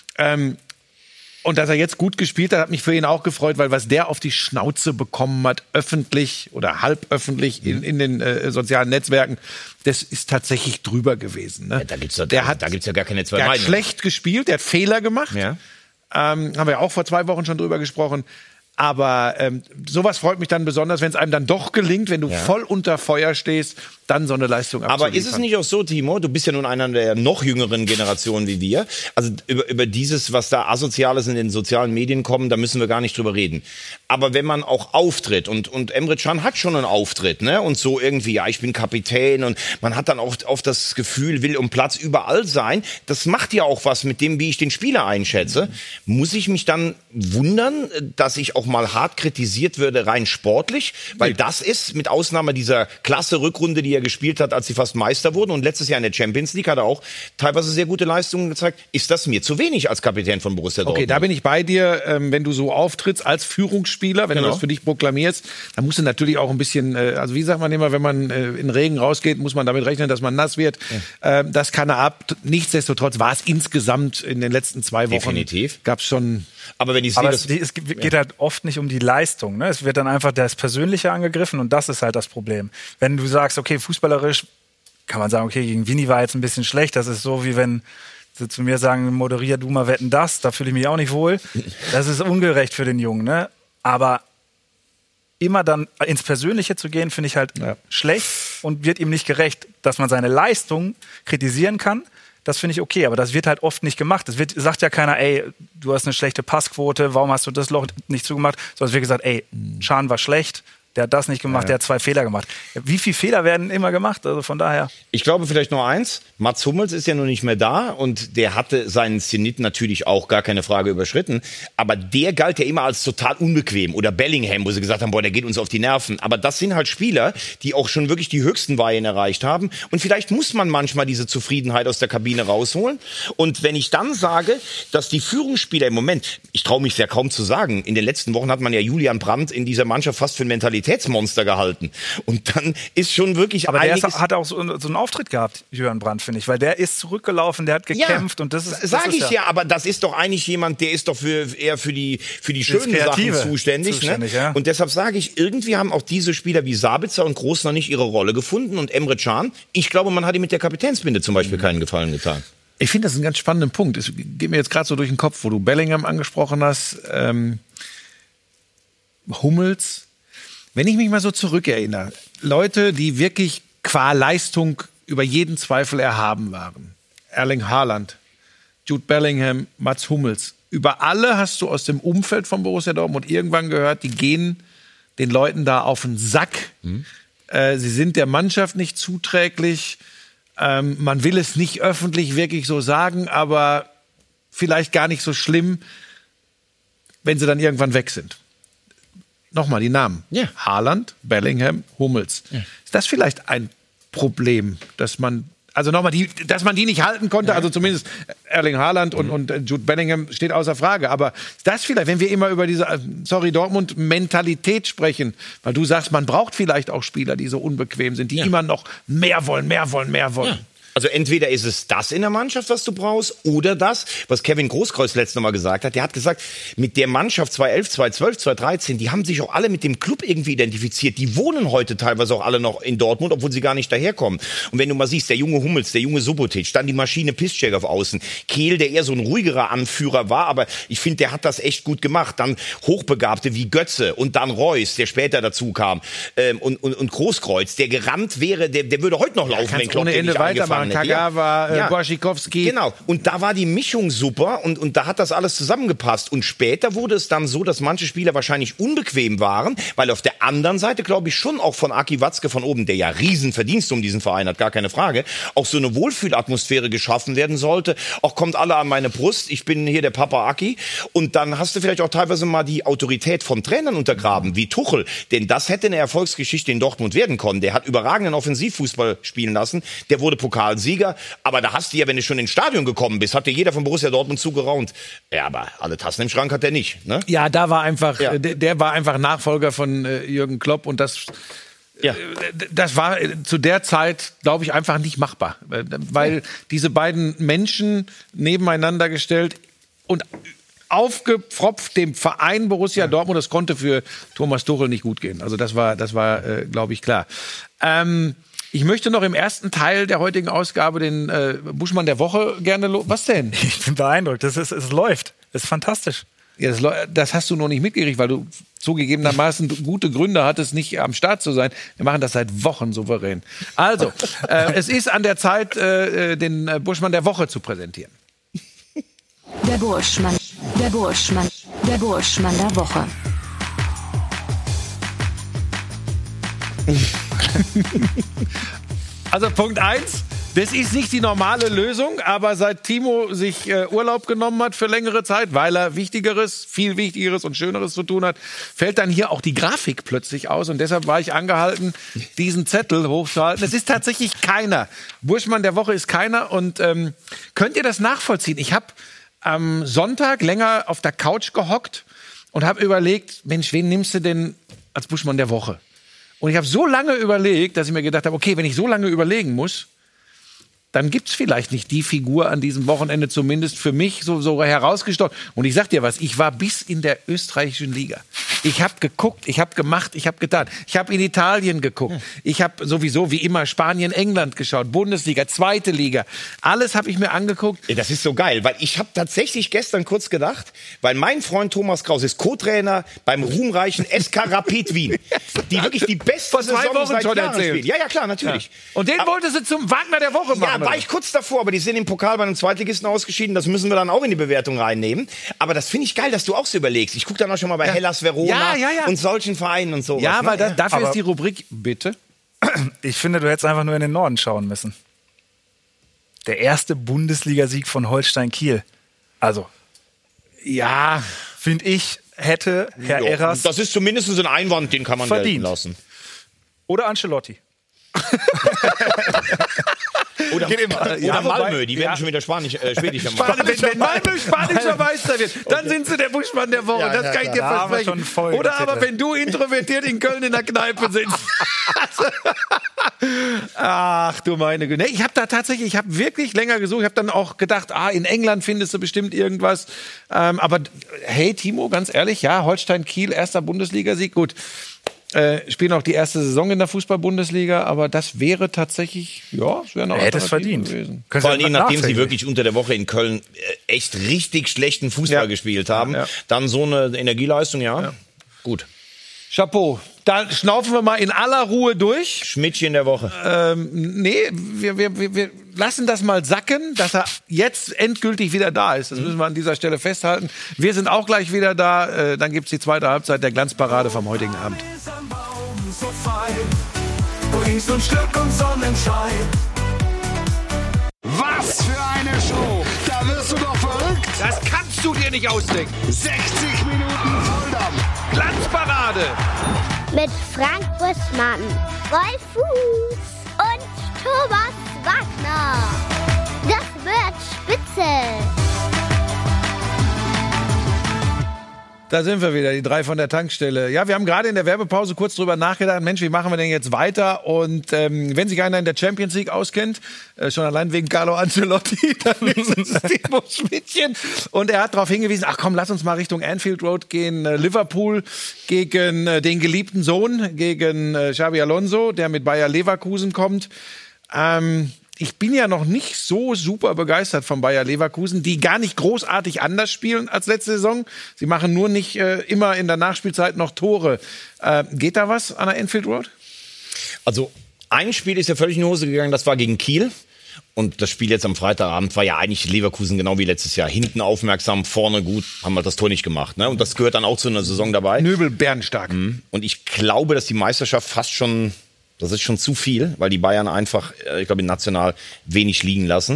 Und dass er jetzt gut gespielt hat mich für ihn auch gefreut, weil was der auf die Schnauze bekommen hat, öffentlich oder halb öffentlich in den sozialen Netzwerken, das ist tatsächlich drüber gewesen. Ne? Ja, da gibt's ja gar keine zwei Meinungen. Der hat schlecht gespielt, der hat Fehler gemacht. Ja. Haben wir ja auch vor 2 Wochen schon drüber gesprochen. Aber sowas freut mich dann besonders, wenn es einem dann doch gelingt, wenn du voll unter Feuer stehst, dann so eine Leistung abzuliefern. Aber ist es nicht auch so, Timo, du bist ja nun einer der noch jüngeren Generationen wie wir, also über dieses, was da Asoziales in den sozialen Medien kommen, da müssen wir gar nicht drüber reden. Aber wenn man auch auftritt, und Emre Can hat schon einen Auftritt, ne, und so irgendwie, ja, ich bin Kapitän, und man hat dann auch oft das Gefühl, will um Platz überall sein, das macht ja auch was mit dem, wie ich den Spieler einschätze. Muss ich mich dann wundern, dass ich auch mal hart kritisiert würde, rein sportlich? Weil das ist, mit Ausnahme dieser klasse Rückrunde, die er gespielt hat, als sie fast Meister wurden, und letztes Jahr in der Champions League hat er auch teilweise sehr gute Leistungen gezeigt. Ist das mir zu wenig als Kapitän von Borussia Dortmund? Okay, da bin ich bei dir. Wenn du so auftrittst als Führungsspieler, wenn du das für dich proklamierst, dann musst du natürlich auch ein bisschen, also wie sagt man immer, wenn man in Regen rausgeht, muss man damit rechnen, dass man nass wird. Ja. Das kann er ab. Nichtsdestotrotz war es insgesamt in den letzten 2 Wochen. Definitiv. Gab's schon. Aber wenn es geht halt oft nicht um die Leistung. Ne? Es wird dann einfach das Persönliche angegriffen, und das ist halt das Problem. Wenn du sagst, okay, fußballerisch kann man sagen, okay, gegen Vini war jetzt ein bisschen schlecht. Das ist so, wie wenn sie zu mir sagen, moderier du mal Wetten, das. Da fühle ich mich auch nicht wohl. Das ist ungerecht für den Jungen. Ne? Aber immer dann ins Persönliche zu gehen, finde ich halt schlecht und wird ihm nicht gerecht. Dass man seine Leistung kritisieren kann, das finde ich okay, aber das wird halt oft nicht gemacht. Es sagt ja keiner, ey, du hast eine schlechte Passquote, warum hast du das Loch nicht zugemacht? Sondern es wird gesagt, ey, Can war schlecht, der hat das nicht gemacht, der hat 2 Fehler gemacht. Wie viele Fehler werden immer gemacht? Also von daher. Ich glaube vielleicht nur eins, Mats Hummels ist ja noch nicht mehr da, und der hatte seinen Zenit natürlich auch, gar keine Frage, überschritten. Aber der galt ja immer als total unbequem. Oder Bellingham, wo sie gesagt haben, boah, der geht uns auf die Nerven. Aber das sind halt Spieler, die auch schon wirklich die höchsten Weihen erreicht haben. Und vielleicht muss man manchmal diese Zufriedenheit aus der Kabine rausholen. Und wenn ich dann sage, dass die Führungsspieler im Moment, ich traue mich ja kaum zu sagen, in den letzten Wochen hat man ja Julian Brandt in dieser Mannschaft fast für einen Qualitätsmonster gehalten. Und dann ist schon wirklich Aber der einiges... hat auch so einen Auftritt gehabt, Jürgen Brandt, finde ich, weil der ist zurückgelaufen, der hat gekämpft und das ist... Sage ich ja, aber das ist doch eigentlich jemand, der ist doch eher für die schönen Sachen zuständig. Ne? Ja. Und deshalb sage ich, irgendwie haben auch diese Spieler wie Sabitzer und Groß noch nicht ihre Rolle gefunden und Emre Can, ich glaube, man hat ihm mit der Kapitänsbinde zum Beispiel keinen Gefallen getan. Ich finde das einen ganz spannenden Punkt. Es geht mir jetzt gerade so durch den Kopf, wo du Bellingham angesprochen hast, Hummels. Wenn ich mich mal so zurückerinnere, Leute, die wirklich qua Leistung über jeden Zweifel erhaben waren. Erling Haaland, Jude Bellingham, Mats Hummels. Über alle hast du aus dem Umfeld von Borussia Dortmund irgendwann gehört, die gehen den Leuten da auf den Sack. Sie sind der Mannschaft nicht zuträglich. Man will es nicht öffentlich wirklich so sagen, aber vielleicht gar nicht so schlimm, wenn sie dann irgendwann weg sind. Nochmal die Namen. Ja. Haaland, Bellingham, Hummels. Ja. Ist das vielleicht ein Problem, dass man die nicht halten konnte? Ja. Also zumindest Erling Haaland und Jude Bellingham steht außer Frage. Aber ist das vielleicht, wenn wir immer über diese, Dortmund-Mentalität sprechen, weil du sagst, man braucht vielleicht auch Spieler, die so unbequem sind, die immer noch mehr wollen. Ja. Also entweder ist es das in der Mannschaft, was du brauchst, oder das, was Kevin Großkreuz letztes Mal gesagt hat. Der hat gesagt, mit der Mannschaft 2011, 2012, 2013, die haben sich auch alle mit dem Club irgendwie identifiziert. Die wohnen heute teilweise auch alle noch in Dortmund, obwohl sie gar nicht daherkommen. Und wenn du mal siehst, der junge Hummels, der junge Subotic, dann die Maschine Piszczek auf Außen, Kehl, der eher so ein ruhigerer Anführer war, aber ich finde, der hat das echt gut gemacht. Dann Hochbegabte wie Götze und dann Reus, der später dazu kam, und Großkreuz, der gerannt wäre, der würde heute noch laufen, wenn Klopp den nicht angefangen hätte. Kagawa, Błaszczykowski. Genau. Und da war die Mischung super und da hat das alles zusammengepasst. Und später wurde es dann so, dass manche Spieler wahrscheinlich unbequem waren, weil auf der anderen Seite, glaube ich, schon auch von Aki Watzke von oben, der ja Riesenverdienste um diesen Verein hat, gar keine Frage, auch so eine Wohlfühlatmosphäre geschaffen werden sollte. Auch kommt alle an meine Brust, ich bin hier der Papa Aki. Und dann hast du vielleicht auch teilweise mal die Autorität von Trainern untergraben, wie Tuchel. Denn das hätte eine Erfolgsgeschichte in Dortmund werden können. Der hat überragenden Offensivfußball spielen lassen. Der wurde Pokalsieger. Aber da hast du ja, wenn du schon ins Stadion gekommen bist, hat dir jeder von Borussia Dortmund zugeraunt. Ja, aber alle Tassen im Schrank hat der nicht. Ne? Ja, da war einfach, der war einfach Nachfolger von Jürgen Klopp und das war zu der Zeit, glaube ich, einfach nicht machbar. Weil diese beiden Menschen nebeneinander gestellt und aufgepfropft dem Verein Borussia Dortmund, das konnte für Thomas Tuchel nicht gut gehen. Also das war glaube ich, klar. Ich möchte noch im ersten Teil der heutigen Ausgabe den Buschmann der Woche gerne Was denn? Ich bin beeindruckt. Es läuft. Es ist fantastisch. Ja, das hast du noch nicht mitgekriegt, weil du zugegebenermaßen gute Gründe hattest, nicht am Start zu sein. Wir machen das seit Wochen souverän. Also, es ist an der Zeit, den Buschmann der Woche zu präsentieren. Der Buschmann der Woche. Also Punkt 1, das ist nicht die normale Lösung, aber seit Timo sich Urlaub genommen hat für längere Zeit, weil er viel Wichtigeres und Schöneres zu tun hat, fällt dann hier auch die Grafik plötzlich aus und deshalb war ich angehalten, diesen Zettel hochzuhalten. Es ist tatsächlich keiner. Buschmann der Woche ist keiner und könnt ihr das nachvollziehen? Ich habe am Sonntag länger auf der Couch gehockt und habe überlegt, Mensch, wen nimmst du denn als Buschmann der Woche? Und ich habe so lange überlegt, dass ich mir gedacht habe, okay, wenn ich so lange überlegen muss, dann gibt's vielleicht nicht die Figur an diesem Wochenende, zumindest für mich, so herausgestochen. Und ich sag dir was, ich war bis in der österreichischen Liga. Ich habe geguckt, ich habe gemacht, ich habe getan. Ich habe in Italien geguckt. Ich habe sowieso wie immer Spanien, England geschaut, Bundesliga, zweite Liga. Alles habe ich mir angeguckt. Das ist so geil, weil ich habe tatsächlich gestern kurz gedacht, weil mein Freund Thomas Kraus ist Co-Trainer beim ruhmreichen SK Rapid Wien. Die wirklich die beste Saison seit Jahren spielen. Ja, klar, natürlich. Ja. Und den wolltest du zum Wagner der Woche machen. Ja, war ich kurz davor, aber die sind im Pokal bei einem Zweitligisten ausgeschieden. Das müssen wir dann auch in die Bewertung reinnehmen. Aber das finde ich geil, dass du auch so überlegst. Ich gucke dann auch schon mal bei Hellas Verona und solchen Vereinen und sowas. Ja, weil dafür ist die Rubrik, bitte. Ich finde, du hättest einfach nur in den Norden schauen müssen. Der erste Bundesligasieg von Holstein Kiel. Also, ja, finde ich, hätte Herr Erras... Das ist zumindest ein Einwand, den kann man gelten lassen. Oder Ancelotti. Oder, Geht immer. oder Ja, Malmö, wobei- die werden schon wieder schwedisch Wenn Malmö spanischer Meister wird, dann sind sie der Buschmann der Woche. Ja, das kann ich dir da haben wir versprechen. schon Folgentitel. Oder aber wenn du introvertiert in Köln in der Kneipe sitzt. Ach du meine Güte. Nee, ich habe wirklich länger gesucht. Ich habe dann auch gedacht, in England findest du bestimmt irgendwas. Aber hey, Timo, ganz ehrlich, ja, Holstein-Kiel, erster Bundesligasieg, gut. Spielen auch die erste Saison in der Fußball-Bundesliga, aber das wäre tatsächlich, es wäre noch Er hätte es Alternative verdient. gewesen. Vor allen Dingen, nachdem sie nachträglich. wirklich unter der Woche in Köln echt richtig schlechten Fußball Ja. gespielt haben. Ja. Dann so eine Energieleistung, gut. Chapeau. Dann schnaufen wir mal in aller Ruhe durch. Schmidtchen der Woche. Nee, wir lassen das mal sacken, dass er jetzt endgültig wieder da ist. Das müssen wir an dieser Stelle festhalten. Wir sind auch gleich wieder da. Dann gibt's die zweite Halbzeit der Glanzparade vom heutigen Abend. So fein, Bries und Stück und Sonnenschein. Was für eine Show. Da wirst du doch verrückt. Das kannst du dir nicht ausdenken. 60 Minuten Volldampf. Glanzparade. Mit Frank Buschmann, Wolf Fuß und Thomas Wagner. Das wird spitze. Da sind wir wieder, die drei von der Tankstelle. Ja, wir haben gerade in der Werbepause kurz drüber nachgedacht, Mensch, wie machen wir denn jetzt weiter? Und wenn sich einer in der Champions League auskennt, schon allein wegen Carlo Ancelotti, dann ist es Timo Schmidtchen. Und er hat darauf hingewiesen, ach komm, lass uns mal Richtung Anfield Road gehen. Liverpool gegen den geliebten Sohn, gegen Xabi Alonso, der mit Bayer Leverkusen kommt. Ich bin ja noch nicht so super begeistert von Bayer Leverkusen, die gar nicht großartig anders spielen als letzte Saison. Sie machen nur nicht immer in der Nachspielzeit noch Tore. Geht da was an der Anfield Road? Also ein Spiel ist ja völlig in die Hose gegangen, das war gegen Kiel. Und das Spiel jetzt am Freitagabend war ja eigentlich Leverkusen genau wie letztes Jahr. Hinten aufmerksam, vorne gut, haben wir das Tor nicht gemacht. Ne? Und das gehört dann auch zu einer Saison dabei. Nöbel bärenstark. Und ich glaube, dass die Meisterschaft fast schon, das ist schon zu viel, weil die Bayern einfach, ich glaube, national wenig liegen lassen.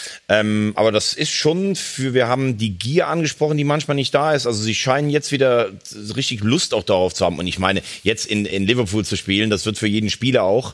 Aber das ist schon wir haben die Gier angesprochen, die manchmal nicht da ist. Also sie scheinen jetzt wieder richtig Lust auch darauf zu haben. Und ich meine, jetzt in Liverpool zu spielen, das wird für jeden Spieler auch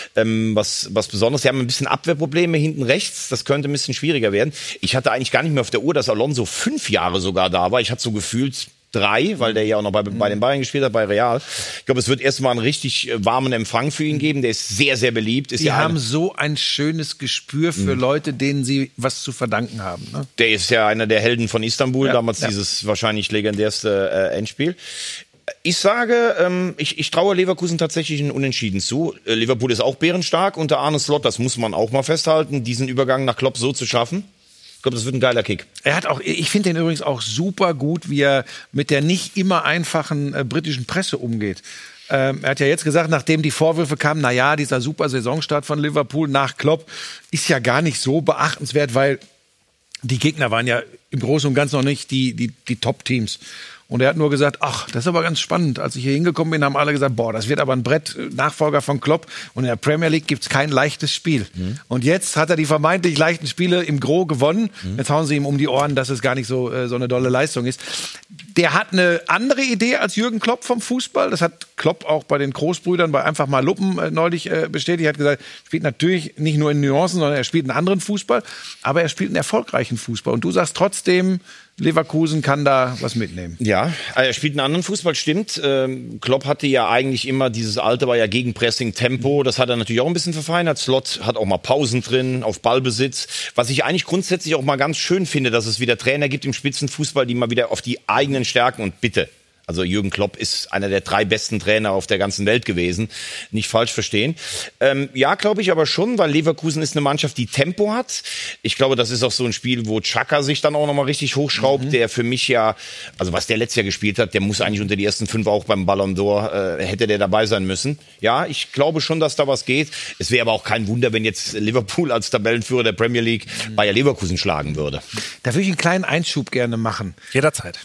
was Besonderes. Sie haben ein bisschen Abwehrprobleme hinten rechts. Das könnte ein bisschen schwieriger werden. Ich hatte eigentlich gar nicht mehr auf der Uhr, dass Alonso 5 Jahre sogar da war. Ich hatte so gefühlt 3, weil der ja auch noch bei den Bayern gespielt hat, bei Real. Ich glaube, es wird erstmal einen richtig warmen Empfang für ihn geben. Der ist sehr, sehr beliebt. Die haben so ein schönes Gespür für Leute, denen sie was zu verdanken haben. Ne? Der ist ja einer der Helden von Istanbul, damals ja. dieses wahrscheinlich legendärste Endspiel. Ich sage, ich traue Leverkusen tatsächlich ein Unentschieden zu. Liverpool ist auch bärenstark unter Arne Slot, das muss man auch mal festhalten, diesen Übergang nach Klopp so zu schaffen. Ich glaube, das wird ein geiler Kick. Ich finde den übrigens auch super gut, wie er mit der nicht immer einfachen britischen Presse umgeht. Er hat ja jetzt gesagt, nachdem die Vorwürfe kamen, dieser super Saisonstart von Liverpool nach Klopp ist ja gar nicht so beachtenswert, weil die Gegner waren ja im Großen und Ganzen noch nicht die Top-Teams. Und er hat nur gesagt, ach, das ist aber ganz spannend. Als ich hier hingekommen bin, haben alle gesagt, boah, das wird aber ein Brett, Nachfolger von Klopp. Und in der Premier League gibt's kein leichtes Spiel. Und jetzt hat er die vermeintlich leichten Spiele im Gros gewonnen. Jetzt hauen sie ihm um die Ohren, dass es gar nicht so eine dolle Leistung ist. Der hat eine andere Idee als Jürgen Klopp vom Fußball. Das hat Klopp auch bei den Großbrüdern bei Einfach mal Luppen neulich bestätigt. Er hat gesagt, er spielt natürlich nicht nur in Nuancen, sondern er spielt einen anderen Fußball. Aber er spielt einen erfolgreichen Fußball. Und du sagst trotzdem, Leverkusen kann da was mitnehmen. Ja, er spielt einen anderen Fußball, stimmt. Klopp hatte ja eigentlich immer dieses Alte, war ja Gegenpressing, Tempo. Das hat er natürlich auch ein bisschen verfeinert. Slot hat auch mal Pausen drin, auf Ballbesitz. Was ich eigentlich grundsätzlich auch mal ganz schön finde, dass es wieder Trainer gibt im Spitzenfußball, die mal wieder auf die eigenen Stärken und bitte. Also Jürgen Klopp ist einer der 3 besten Trainer auf der ganzen Welt gewesen. Nicht falsch verstehen. Ja, glaube ich aber schon, weil Leverkusen ist eine Mannschaft, die Tempo hat. Ich glaube, das ist auch so ein Spiel, wo Xhaka sich dann auch nochmal richtig hochschraubt, der für mich ja, also was der letztes Jahr gespielt hat, der muss eigentlich unter die ersten 5 auch beim Ballon d'Or, hätte der dabei sein müssen. Ja, ich glaube schon, dass da was geht. Es wäre aber auch kein Wunder, wenn jetzt Liverpool als Tabellenführer der Premier League Bayer Leverkusen schlagen würde. Da würde ich einen kleinen Einschub gerne machen. Jederzeit.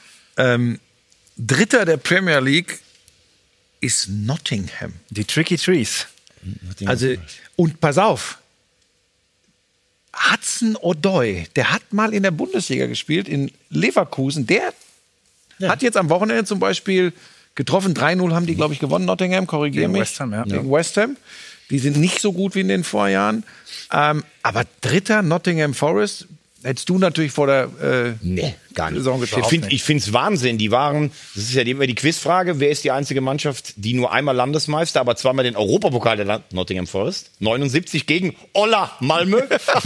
Dritter der Premier League ist Nottingham. Die Tricky Trees. Also, und pass auf, Hudson-Odoi, der hat mal in der Bundesliga gespielt, in Leverkusen. Der hat jetzt am Wochenende zum Beispiel getroffen. 3-0 haben die, glaube ich, gewonnen, Nottingham, korrigiere Gegen mich. West Ham, ja. Gegen West Ham. Die sind nicht so gut wie in den Vorjahren. Aber dritter Nottingham Forest hättest du natürlich vor der Nee, gar nicht. Saison getippt. Ich finde es Wahnsinn. Das ist ja immer die Quizfrage, wer ist die einzige Mannschaft, die nur einmal Landesmeister, aber zweimal den Europapokal der Nottingham Forest? 79 gegen Olla Malmö.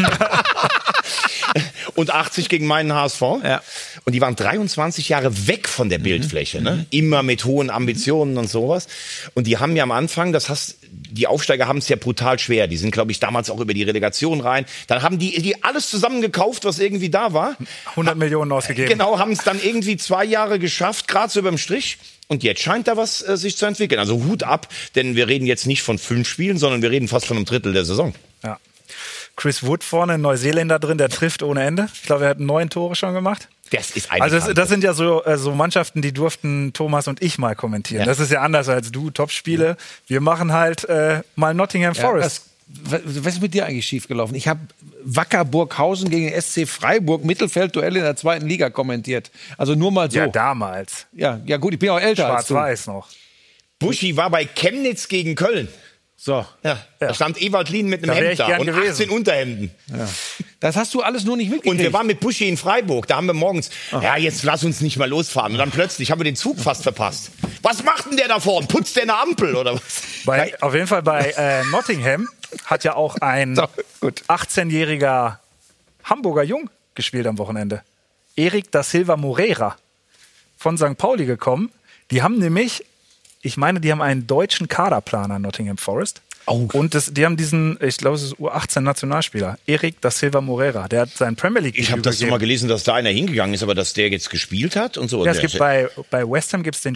Und 80 gegen meinen HSV. Ja. Und die waren 23 Jahre weg von der Bildfläche. Ne? Immer mit hohen Ambitionen und sowas. Und die haben ja am Anfang, die Aufsteiger haben es ja brutal schwer. Die sind, glaube ich, damals auch über die Relegation rein. Dann haben die alles zusammengekauft, was irgendwie da war. 100 Millionen ausgegeben. Genau, haben es dann irgendwie 2 Jahre geschafft, gerade so überm Strich. Und jetzt scheint da was sich zu entwickeln. Also Hut ab, denn wir reden jetzt nicht von 5 Spielen, sondern wir reden fast von einem Drittel der Saison. Ja. Chris Wood vorne, ein Neuseeländer drin, der trifft ohne Ende. Ich glaube, er hat 9 Tore schon gemacht. Das ist eine Also das sind ja so Mannschaften, die durften Thomas und ich mal kommentieren. Ja. Das ist ja anders als du, Topspiele. Wir machen halt mal Nottingham Forest. Was ist mit dir eigentlich schiefgelaufen? Ich habe Wacker Burghausen gegen den SC Freiburg Mittelfeldduell in der 2. Liga kommentiert. Also nur mal so. Ja, damals. Ja gut, ich bin auch älter als du. Schwarz-Weiß noch. Buschi war bei Chemnitz gegen Köln. So. Ja. Da stand Ewald Lien mit einem Da wär Hemd ich da gern und gewesen. 18 Unterhemden. Das hast du alles nur nicht mitgekriegt. Und wir waren mit Buschi in Freiburg. Da haben wir morgens, jetzt lass uns nicht mal losfahren. Und dann plötzlich haben wir den Zug fast verpasst. Was macht denn der da vorne? Putzt der eine Ampel oder was? Auf jeden Fall bei Nottingham hat ja auch ein So, gut. 18-jähriger Hamburger Jung gespielt am Wochenende. Erik da Silva Moreira von St. Pauli gekommen. Die haben nämlich, ich meine, die haben einen deutschen Kaderplaner, Nottingham Forest. Oh. Und die haben diesen, ich glaube, es ist U18-Nationalspieler, Erik da Silva Moreira. Der hat seinen Premier League. Ich habe das doch mal gelesen, dass da einer hingegangen ist, aber dass der jetzt gespielt hat und so. Ja, es gibt bei West Ham gibt es den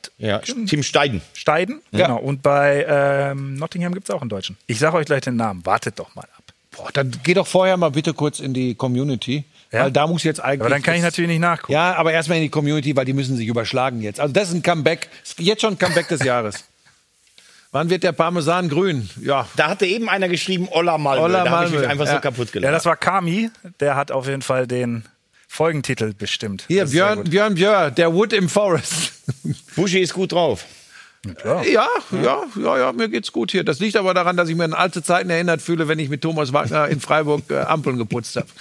Tim Steiden. Genau. Und bei Nottingham gibt es auch einen Deutschen. Ich sage euch gleich den Namen. Wartet doch mal ab. Boah, dann geh doch vorher mal bitte kurz in die Community. Ja? Weil da muss jetzt eigentlich. Aber dann kann ich natürlich nicht nachgucken. Ja, aber erstmal in die Community, weil die müssen sich überschlagen jetzt. Also das ist ein Comeback. Jetzt schon ein Comeback des Jahres. Wann wird der Parmesan grün? Ja. Da hatte eben einer geschrieben, Olla Malmö. Olla Da habe ich mich Malmö, einfach ja. so kaputt Ja, gelacht. das war Kami. Der hat auf jeden Fall den Folgentitel bestimmt. Hier, Das ist sehr gut. Björn, der Wood im Forest. Buschi ist gut drauf. Ja, mir geht's gut hier. Das liegt aber daran, dass ich mir an alte Zeiten erinnert fühle, wenn ich mit Thomas Wagner in Freiburg Ampeln geputzt habe.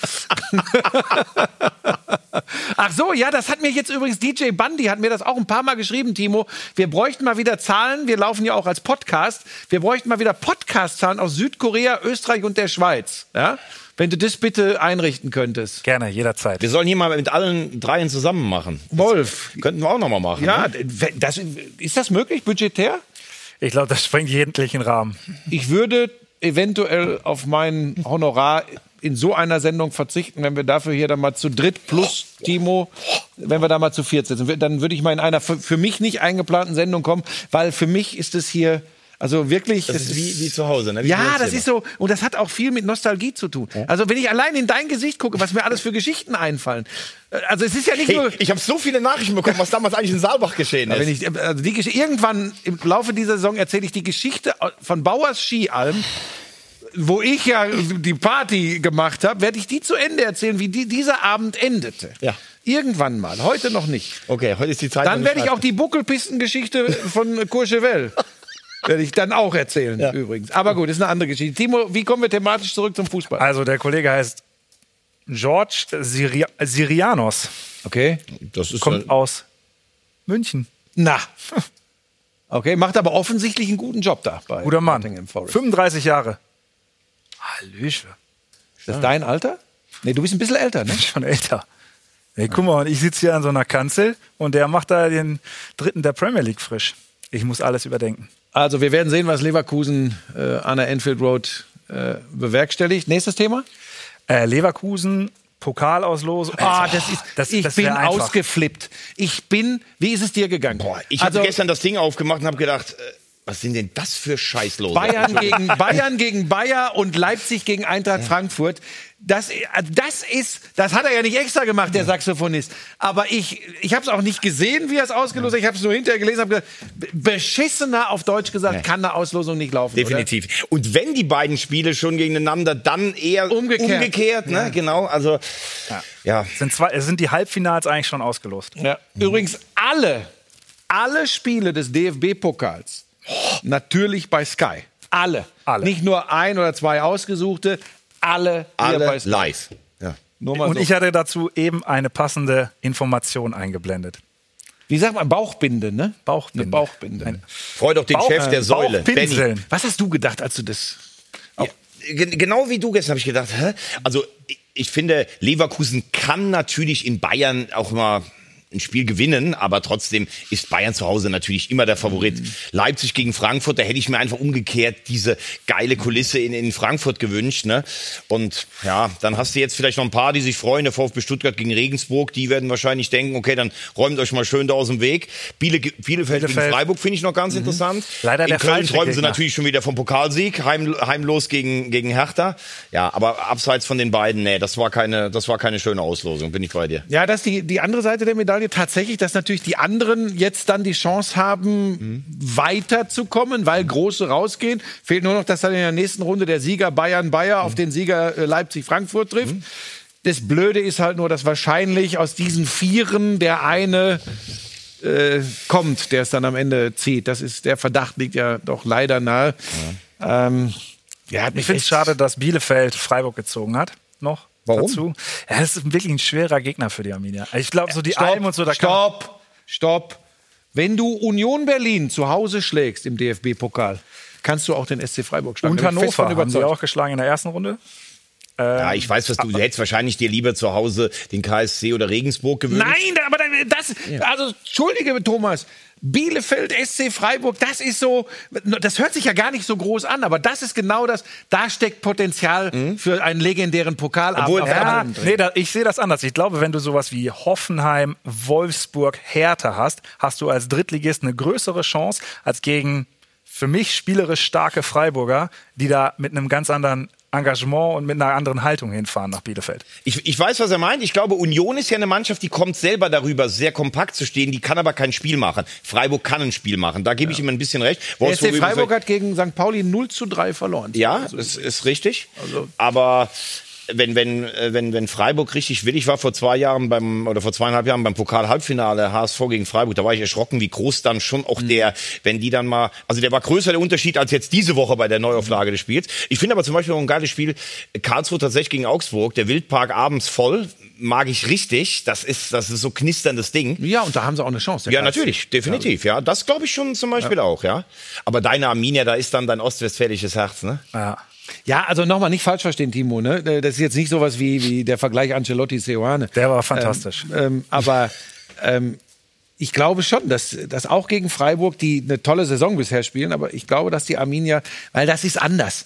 Ach so, ja, das hat mir jetzt übrigens DJ Bundy hat mir das auch ein paar Mal geschrieben, Timo. Wir bräuchten mal wieder Zahlen. Wir laufen ja auch als Podcast. Wir bräuchten mal wieder Podcast-Zahlen aus Südkorea, Österreich und der Schweiz. Ja? Wenn du das bitte einrichten könntest. Gerne, jederzeit. Wir sollen hier mal mit allen dreien zusammen machen. Wolf. Könnten wir auch noch mal machen. Ja, Ne? ist das möglich, budgetär? Ich glaube, das sprengt jeglichen Rahmen. Ich würde eventuell auf mein Honorar in so einer Sendung verzichten, wenn wir dafür hier dann mal zu dritt plus Timo, wenn wir da mal zu viert sitzen. Dann würde ich mal in einer für mich nicht eingeplanten Sendung kommen, weil für mich ist es hier, also wirklich... Das ist wie zu Hause. Ne? Wie Ja, im das Zimmer. ist so, und das hat auch viel mit Nostalgie zu tun. Also wenn ich allein in dein Gesicht gucke, was mir alles für Geschichten einfallen. Also es ist ja nicht Hey, nur... ich habe so viele Nachrichten bekommen, was damals eigentlich in Saalbach geschehen ist. Wenn ich, also irgendwann im Laufe dieser Saison erzähle ich die Geschichte von Bauers Skialm, wo ich ja die Party gemacht habe, werde ich die zu Ende erzählen, wie dieser Abend endete. Ja. Irgendwann mal, heute noch nicht. Okay, heute ist die Zeit. Dann werde ich auch die Buckelpistengeschichte von Courchevel werde ich dann auch erzählen, übrigens. Aber gut, ist eine andere Geschichte. Timo, wie kommen wir thematisch zurück zum Fußball? Also der Kollege heißt George Sirianos. Okay. Das ist Kommt aus München. Na. Okay, macht aber offensichtlich einen guten Job da bei Guter Mann. Nottingham Forest. 35 Jahre. Hallöchen. Ist das dein Alter? Nee, du bist ein bisschen älter, ne? Schon älter. Hey, guck mal, ich sitze hier an so einer Kanzel und der macht da den dritten der Premier League frisch. Ich muss alles überdenken. Also wir werden sehen, was Leverkusen an der Anfield Road bewerkstelligt. Nächstes Thema? Leverkusen, Pokalauslosung. Ich bin wär einfach. ausgeflippt. Wie ist es dir gegangen? Boah, ich habe gestern das Ding aufgemacht und habe gedacht, was sind denn das für Scheißlose? Bayern gegen Bayer und Leipzig gegen Eintracht Frankfurt. Das hat er ja nicht extra gemacht, der Saxophonist. Aber ich habe es auch nicht gesehen, wie er es ausgelost hat. Ich habe es nur hinterher gelesen, habe gesagt, beschissener auf Deutsch gesagt, kann eine Auslosung nicht laufen. Definitiv. Oder? Und wenn die beiden Spiele schon gegeneinander, dann eher umgekehrt ne? Ja. Genau, also ja. Es sind die Halbfinals eigentlich schon ausgelost. Ja. Übrigens alle Spiele des DFB-Pokals natürlich bei Sky. Alle. Nicht nur ein oder zwei ausgesuchte, alle live. Ja. Nur mal Und so. ich hatte dazu eben eine passende Information eingeblendet. Wie sagt man? Bauchbinde, ne? Bauchbinde. Eine Bauchbinde. Freu doch den Chef der Säule, Benny. Bauchpinseln. Was hast du gedacht, als du das... Ja, genau wie du gestern habe ich gedacht, also ich finde, Leverkusen kann natürlich in Bayern auch mal ein Spiel gewinnen, aber trotzdem ist Bayern zu Hause natürlich immer der Favorit. Leipzig gegen Frankfurt, da hätte ich mir einfach umgekehrt diese geile Kulisse in Frankfurt gewünscht. Ne? Und ja, dann hast du jetzt vielleicht noch ein paar, die sich freuen. Der VfB Stuttgart gegen Regensburg, die werden wahrscheinlich denken, okay, dann räumt euch mal schön da aus dem Weg. Bielefeld gegen Freiburg finde ich noch ganz interessant. Leider in der Köln falsche träumen sie Gegner. natürlich schon wieder vom Pokalsieg, heimlos gegen Hertha. Ja, aber abseits von den beiden, nee, das war keine schöne Auslosung, bin ich bei dir. Ja, das ist die andere Seite der Medaille tatsächlich, dass natürlich die anderen jetzt dann die Chance haben, weiterzukommen, weil Große rausgehen. Fehlt nur noch, dass dann in der nächsten Runde der Sieger Bayern-Bayer auf den Sieger Leipzig-Frankfurt trifft. Das Blöde ist halt nur, dass wahrscheinlich aus diesen Vieren der eine kommt, der es dann am Ende zieht. Der Verdacht liegt ja doch leider nahe. Ich finde es schade, dass Bielefeld Freiburg gezogen hat. Noch Warum? dazu. Ja, das ist wirklich ein schwerer Gegner für die Arminia. Ich glaube, so die Alm und so, da Stopp. Wenn du Union Berlin zu Hause schlägst im DFB-Pokal, kannst du auch den SC Freiburg schlagen. und Da bin ich fest von Hannover haben sie überzeugt. auch geschlagen in der ersten Runde. Ja, ich weiß, was du hättest wahrscheinlich dir lieber zu Hause den KSC oder Regensburg gewünscht. Nein, aber also entschuldige Thomas, Bielefeld, SC Freiburg, das ist so, das hört sich ja gar nicht so groß an, aber das ist genau das, da steckt Potenzial für einen legendären Pokalabend. Obwohl, auf der Ja, anderen Seite. ich sehe das anders. Ich glaube, wenn du sowas wie Hoffenheim, Wolfsburg, Hertha hast du als Drittligist eine größere Chance als gegen für mich spielerisch starke Freiburger, die da mit einem ganz anderen Engagement und mit einer anderen Haltung hinfahren nach Bielefeld. Ich weiß, was er meint. Ich glaube, Union ist ja eine Mannschaft, die kommt selber darüber, sehr kompakt zu stehen. Die kann aber kein Spiel machen. Freiburg kann ein Spiel machen. Da gebe ich ihm ein bisschen recht. Der SC Freiburg hat gegen St. Pauli 0:3 verloren. Ja, das ist richtig. Aber wenn Freiburg richtig willig war vor 2,5 Jahren beim Pokal-Halbfinale HSV gegen Freiburg, da war ich erschrocken, wie groß dann schon auch wenn die dann mal, also der war größer der Unterschied als jetzt diese Woche bei der Neuauflage des Spiels. Ich finde aber zum Beispiel auch ein geiles Spiel, Karlsruhe tatsächlich gegen Augsburg, der Wildpark abends voll, mag ich richtig, das ist so knisterndes Ding. Ja, und da haben sie auch eine Chance. Ja, natürlich, definitiv, ja. Das glaube ich schon zum Beispiel auch, ja. Aber deine Arminia, da ist dann dein ostwestfälisches Herz, ne? Ja. Ja, also nochmal nicht falsch verstehen, Timo. Ne? Das ist jetzt nicht sowas wie der Vergleich Ancelotti-Seoane. Der war fantastisch. Aber ich glaube schon, dass auch gegen Freiburg, die eine tolle Saison bisher spielen, aber ich glaube, dass die Arminia, weil das ist anders.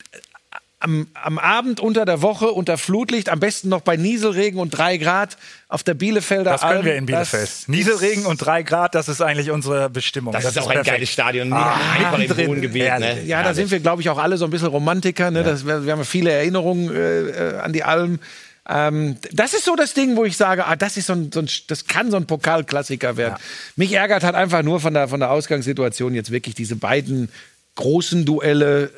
Am Abend unter der Woche unter Flutlicht, am besten noch bei Nieselregen und 3 Grad auf der Bielefelder Das können Alm, wir in Bielefeld. Nieselregen und 3 Grad, das ist eigentlich unsere Bestimmung. Das ist auch ein perfekt. geiles Stadion, einfach im drin. Wohngebiet. Ne? Ja, da sind wir, glaube ich, auch alle so ein bisschen Romantiker. Ne? Wir haben ja viele Erinnerungen an die Alm. Das ist so das Ding, wo ich sage, das kann so ein Pokalklassiker werden. Ja. Mich ärgert halt einfach nur von der Ausgangssituation jetzt wirklich diese beiden großen Duelle.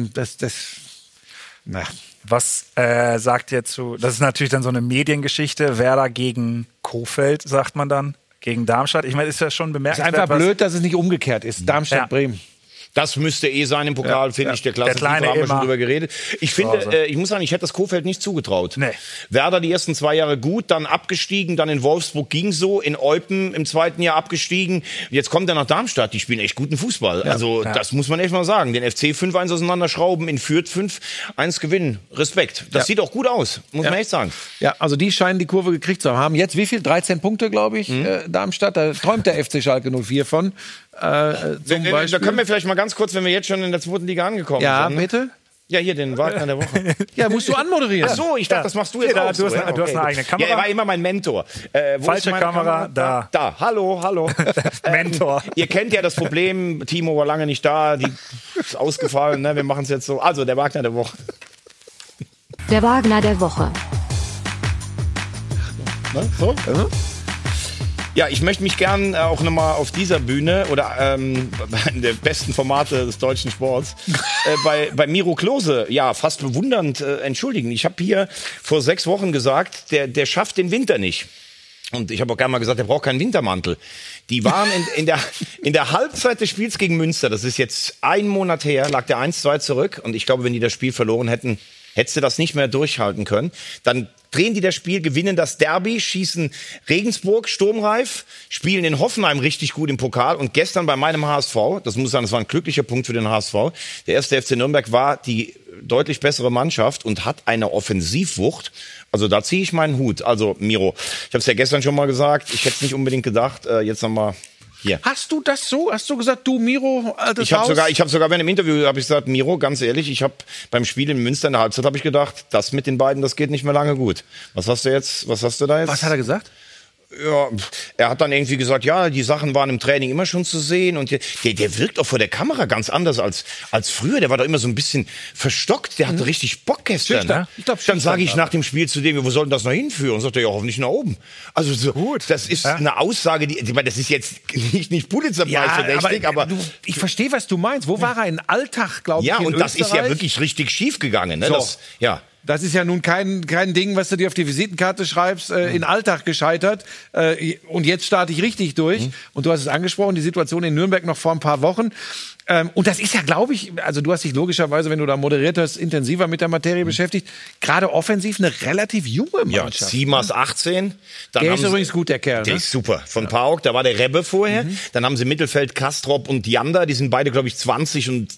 Was sagt ihr zu, das ist natürlich dann so eine Mediengeschichte, Werder gegen Kohfeldt, sagt man dann, gegen Darmstadt. Ich meine, ist ja schon Es ist bemerkenswert. einfach blöd, dass es nicht umgekehrt ist. Darmstadt-Bremen. Das müsste sein im Pokal, finde ich. Der Klasse, Der Kleine haben wir schon immer drüber geredet. Ich finde, ich muss sagen, ich hätte das Kohfeldt nicht zugetraut. Nee. Werder die ersten 2 Jahre gut, dann abgestiegen, dann in Wolfsburg ging so, in Eupen im 2. Jahr abgestiegen. Jetzt kommt er nach Darmstadt, die spielen echt guten Fußball. Das muss man echt mal sagen. Den FC 5-1 auseinanderschrauben, in Fürth 5-1 gewinnen. Respekt. Das sieht auch gut aus, muss man echt sagen. Ja, also die scheinen die Kurve gekriegt zu haben. Jetzt wie viel? 13 Punkte, glaube ich, Darmstadt. Da träumt der FC Schalke 04 von. Da können wir vielleicht mal ganz kurz, wenn wir jetzt schon in der 2. Liga angekommen sind. Ja, bitte? Ja, hier den Wagner der Woche. Ja, musst du anmoderieren. Ach so, ich dachte, das machst du jetzt auch Du hast eine eigene Kamera. Ja, er war immer mein Mentor. Wo Falsche ist meine Kamera, da. Da, hallo. Mentor. Ihr kennt ja das Problem, Timo war lange nicht da, die ist ausgefallen, ne? Wir machen es jetzt so. Also, der Wagner der Woche. Der Wagner der Woche. Ne? So? Ja, ich möchte mich gern auch nochmal auf dieser Bühne oder bei der besten Formate des deutschen Sports bei Miro Klose, ja, fast bewundernd entschuldigen. Ich habe hier vor 6 Wochen gesagt, der schafft den Winter nicht. Und ich habe auch gerne mal gesagt, der braucht keinen Wintermantel. Die waren in der Halbzeit des Spiels gegen Münster, das ist jetzt 1 Monat her, lag der 1-2 zurück. Und ich glaube, wenn die das Spiel verloren hätten, hättest du das nicht mehr durchhalten können. Dann drehen die das Spiel, gewinnen das Derby, schießen Regensburg sturmreif, spielen in Hoffenheim richtig gut im Pokal. Und gestern bei meinem HSV, das muss ich sagen, das war ein glücklicher Punkt für den HSV, der erste FC Nürnberg war die deutlich bessere Mannschaft und hat eine Offensivwucht. Also da ziehe ich meinen Hut. Also Miro, ich habe es ja gestern schon mal gesagt, ich hätte es nicht unbedingt gedacht, jetzt nochmal hier. Hast du das so? Hast du gesagt, du Miro, altes Ich habe Haus? sogar während dem Interview habe ich gesagt, Miro, ganz ehrlich, ich habe beim Spiel in Münster in der Halbzeit habe ich gedacht, das mit den beiden, das geht nicht mehr lange gut. Was hast du da jetzt? Was hat er gesagt? Ja, er hat dann irgendwie gesagt, ja, die Sachen waren im Training immer schon zu sehen und der wirkt auch vor der Kamera ganz anders als früher. Der war doch immer so ein bisschen verstockt. Der hatte richtig Bock gestern. Schüchtern. Ich glaub, Dann sage ich schüchtern, nach dem Spiel zu dem, wo soll denn das noch hinführen? Und sagt er, ja, hoffentlich nach oben. Also so, gut. Das ist eine Aussage, ich meine, das ist jetzt nicht Pulitzerpreis-verdächtig, aber ich verstehe, was du meinst. Wo war er? In Alltag, glaube ich, ja, in und das ist ja Österreich? wirklich richtig schief gegangen. Ne? So. Das ist ja nun kein Ding, was du dir auf die Visitenkarte schreibst, in Alltag gescheitert. Und jetzt starte ich richtig durch. Und du hast es angesprochen, die Situation in Nürnberg noch vor ein paar Wochen. Und das ist ja, glaube ich, also du hast dich logischerweise, wenn du da moderiert hast, intensiver mit der Materie beschäftigt. Gerade offensiv eine relativ junge Mannschaft. Ja, Zimas 18. Dann der ist übrigens gut, der Kerl. Der Ne? ist super. Von PAOK, da war der Rebbe vorher. Dann haben sie im Mittelfeld Kastrop und Janda. Die sind beide, glaube ich, 20 und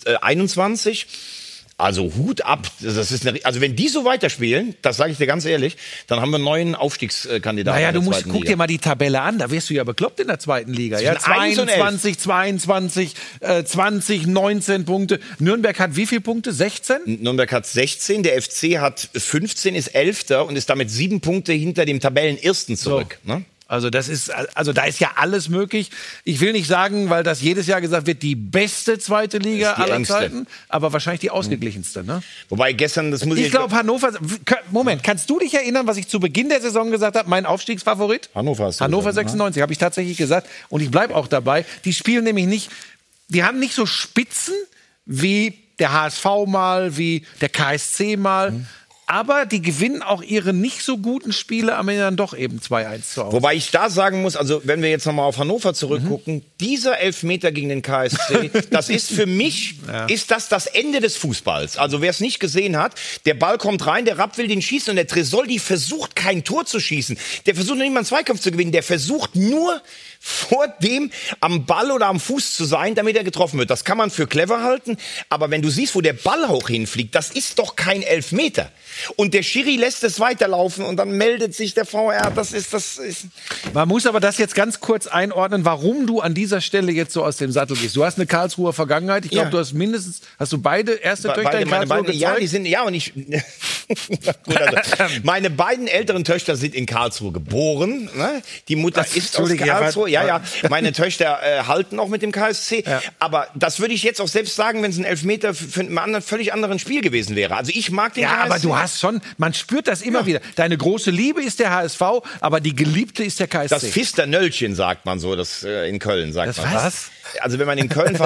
21. Also Hut ab. Also wenn die so weiterspielen, das sage ich dir ganz ehrlich, dann haben wir einen neuen Aufstiegskandidaten. Naja, in der du zweiten guck Liga. dir mal die Tabelle an, da wirst du ja bekloppt in der zweiten Liga. Ja, Zwischen 1 und 11. 22, 22, 20, 19 Punkte. Nürnberg hat wie viele Punkte? 16? Nürnberg hat 16, der FC hat 15, ist 11. und ist damit 7 Punkte hinter dem Tabellenersten zurück. So. Ne? Also da ist ja alles möglich. Ich will nicht sagen, weil das jedes Jahr gesagt wird, die beste zweite Liga Ist die aller engste. Zeiten, aber wahrscheinlich die ausgeglichenste. Ne? Wobei gestern, das muss Ich glaube, Hannover. Moment, kannst du dich erinnern, was ich zu Beginn der Saison gesagt habe? Mein Aufstiegsfavorit? Hannover hast du Hannover gesagt, 96, habe ich tatsächlich gesagt. Und ich bleibe auch dabei. Die spielen nämlich nicht, die haben nicht so Spitzen wie der HSV mal, wie der KSC mal. Aber die gewinnen auch ihre nicht so guten Spiele am Ende dann doch eben 2-1 zu Hause. Wobei ich da sagen muss, also wenn wir jetzt nochmal auf Hannover zurückgucken, dieser Elfmeter gegen den KSC, das ist für mich, ist das Ende des Fußballs. Also wer es nicht gesehen hat, der Ball kommt rein, der Rapp will den schießen und der Tresoldi versucht kein Tor zu schießen. Der versucht nicht mal einen Zweikampf zu gewinnen, der versucht nur vor dem am Ball oder am Fuß zu sein, damit er getroffen wird. Das kann man für clever halten, aber wenn du siehst, wo der Ball auch hinfliegt, das ist doch kein Elfmeter. Und der Schiri lässt es weiterlaufen und dann meldet sich der VR. Das ist. Man muss aber das jetzt ganz kurz einordnen, warum du an dieser Stelle jetzt so aus dem Sattel gehst. Du hast eine Karlsruher Vergangenheit. Ich glaube, du hast hast du beide erste Töchter in Karlsruhe gezeugt? Ja, die sind, und ich. Gut, also, meine beiden älteren Töchter sind in Karlsruhe geboren. Ne? Die Mutter ist aus Karlsruhe. Ja. Meine Töchter halten auch mit dem KSC. Ja. Aber das würde ich jetzt auch selbst sagen, wenn es ein Elfmeter für einen völlig anderen Spiel gewesen wäre. Also ich mag den KSC. Aber du hast schon, man spürt das immer wieder. Deine große Liebe ist der HSV, aber die Geliebte ist der KSC. Das Pfisternöllchen sagt man so, das in Köln sagt man. Was? Also wenn man in Köln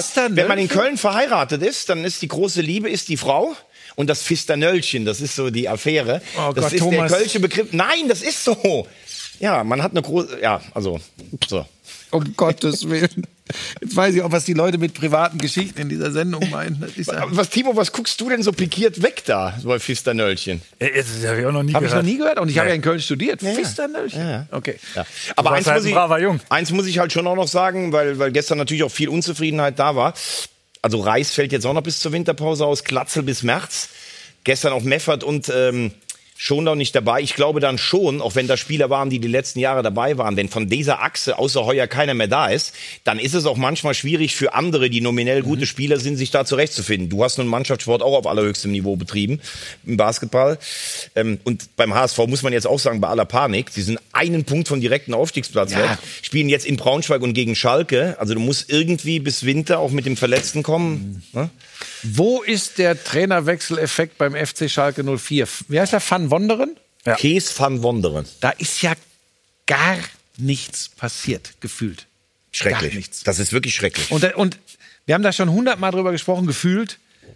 verheiratet ist, dann ist die große Liebe ist die Frau. Und das Pfisternöllchen, das ist so die Affäre. Oh das Gott, ist Thomas. der kölsche Begriff. Nein, das ist so. Ja, man hat eine große, so. Um Gottes Willen. Jetzt weiß ich auch, was die Leute mit privaten Geschichten in dieser Sendung meinen. Timo, was guckst du denn so pikiert weg da, so bei Pfisternöllchen? Das habe ich auch noch nie Hab gehört. ich noch nie gehört und ich habe ja in Köln studiert. Ja. Pfisternöllchen? Ja. Okay. Ja. Aber Braver eins muss ich halt schon auch noch sagen, weil gestern natürlich auch viel Unzufriedenheit da war. Also Reis fällt jetzt auch noch bis zur Winterpause aus, Glatzel bis März. Gestern auch Meffert und Schonlau nicht dabei. Ich glaube dann schon, auch wenn da Spieler waren, die letzten Jahre dabei waren, wenn von dieser Achse außer Heuer keiner mehr da ist, dann ist es auch manchmal schwierig für andere, die nominell gute Spieler sind, sich da zurechtzufinden. Du hast nun Mannschaftssport auch auf allerhöchstem Niveau betrieben, im Basketball. Und beim HSV muss man jetzt auch sagen, bei aller Panik, sie sind einen Punkt vom direkten Aufstiegsplatz weg, spielen jetzt in Braunschweig und gegen Schalke. Also du musst irgendwie bis Winter auch mit dem Verletzten kommen. Ne? Wo ist der Trainerwechseleffekt beim FC Schalke 04? Wie heißt der? Van Wonderen? Ja. Kees van Wonderen. Da ist ja gar nichts passiert, gefühlt. Schrecklich. Gar nichts. Das ist wirklich schrecklich. Und wir haben da schon 100-mal drüber gesprochen, gefühlt,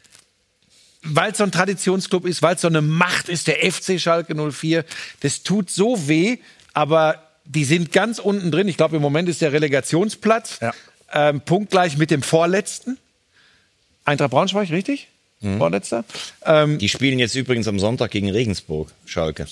weil es so ein Traditionsclub ist, weil es so eine Macht ist, der FC Schalke 04. Das tut so weh, aber die sind ganz unten drin. Ich glaube, im Moment ist der Relegationsplatz punktgleich mit dem Vorletzten. Eintracht Braunschweig, richtig? Vorletzter. Die spielen jetzt übrigens am Sonntag gegen Regensburg, Schalke.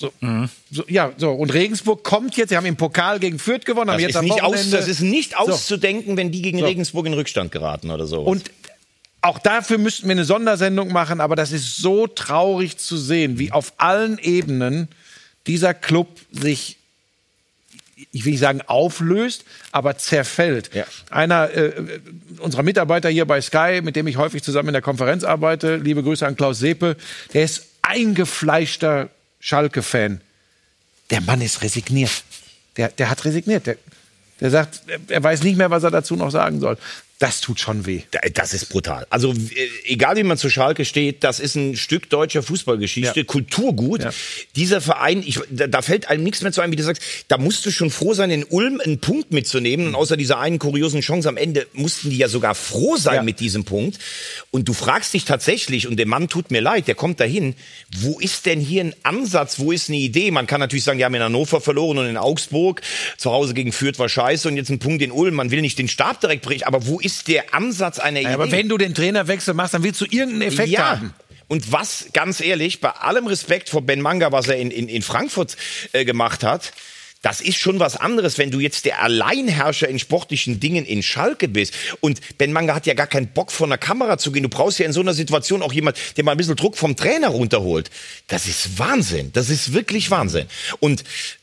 Und Regensburg kommt jetzt, sie haben im Pokal gegen Fürth gewonnen. Das ist nicht auszudenken, wenn die gegen Regensburg in Rückstand geraten oder so. Und auch dafür müssten wir eine Sondersendung machen, aber das ist so traurig zu sehen, wie auf allen Ebenen dieser Club sich, ich will nicht sagen auflöst, aber zerfällt. Ja. Einer unserer Mitarbeiter hier bei Sky, mit dem ich häufig zusammen in der Konferenz arbeite, liebe Grüße an Klaus Sepe, der ist eingefleischter Schalke-Fan. Der Mann ist resigniert. Der hat resigniert. Der sagt, er weiß nicht mehr, was er dazu noch sagen soll. Das tut schon weh. Das ist brutal. Also egal wie man zu Schalke steht, das ist ein Stück deutscher Fußballgeschichte, Kulturgut. Ja. Dieser Verein, da fällt einem nichts mehr zu ein, wie du sagst, da musst du schon froh sein, in Ulm einen Punkt mitzunehmen. Und außer dieser einen kuriosen Chance am Ende mussten die ja sogar froh sein mit diesem Punkt. Und du fragst dich tatsächlich, und der Mann tut mir leid, der kommt dahin, wo ist denn hier ein Ansatz, wo ist eine Idee? Man kann natürlich sagen, die haben in Hannover verloren und in Augsburg, zu Hause gegen Fürth war scheiße und jetzt ein Punkt in Ulm, man will nicht den Stab direkt brechen, aber wo ist der Ansatz einer Idee? Aber wenn du den Trainerwechsel machst, dann willst du irgendeinen Effekt haben. Und was, ganz ehrlich, bei allem Respekt vor Ben Manga, was er in Frankfurt gemacht hat, das ist schon was anderes, wenn du jetzt der Alleinherrscher in sportlichen Dingen in Schalke bist. Und Ben Manga hat ja gar keinen Bock, vor einer Kamera zu gehen. Du brauchst ja in so einer Situation auch jemand, der mal ein bisschen Druck vom Trainer runterholt. Das ist Wahnsinn. Das ist wirklich Wahnsinn. Und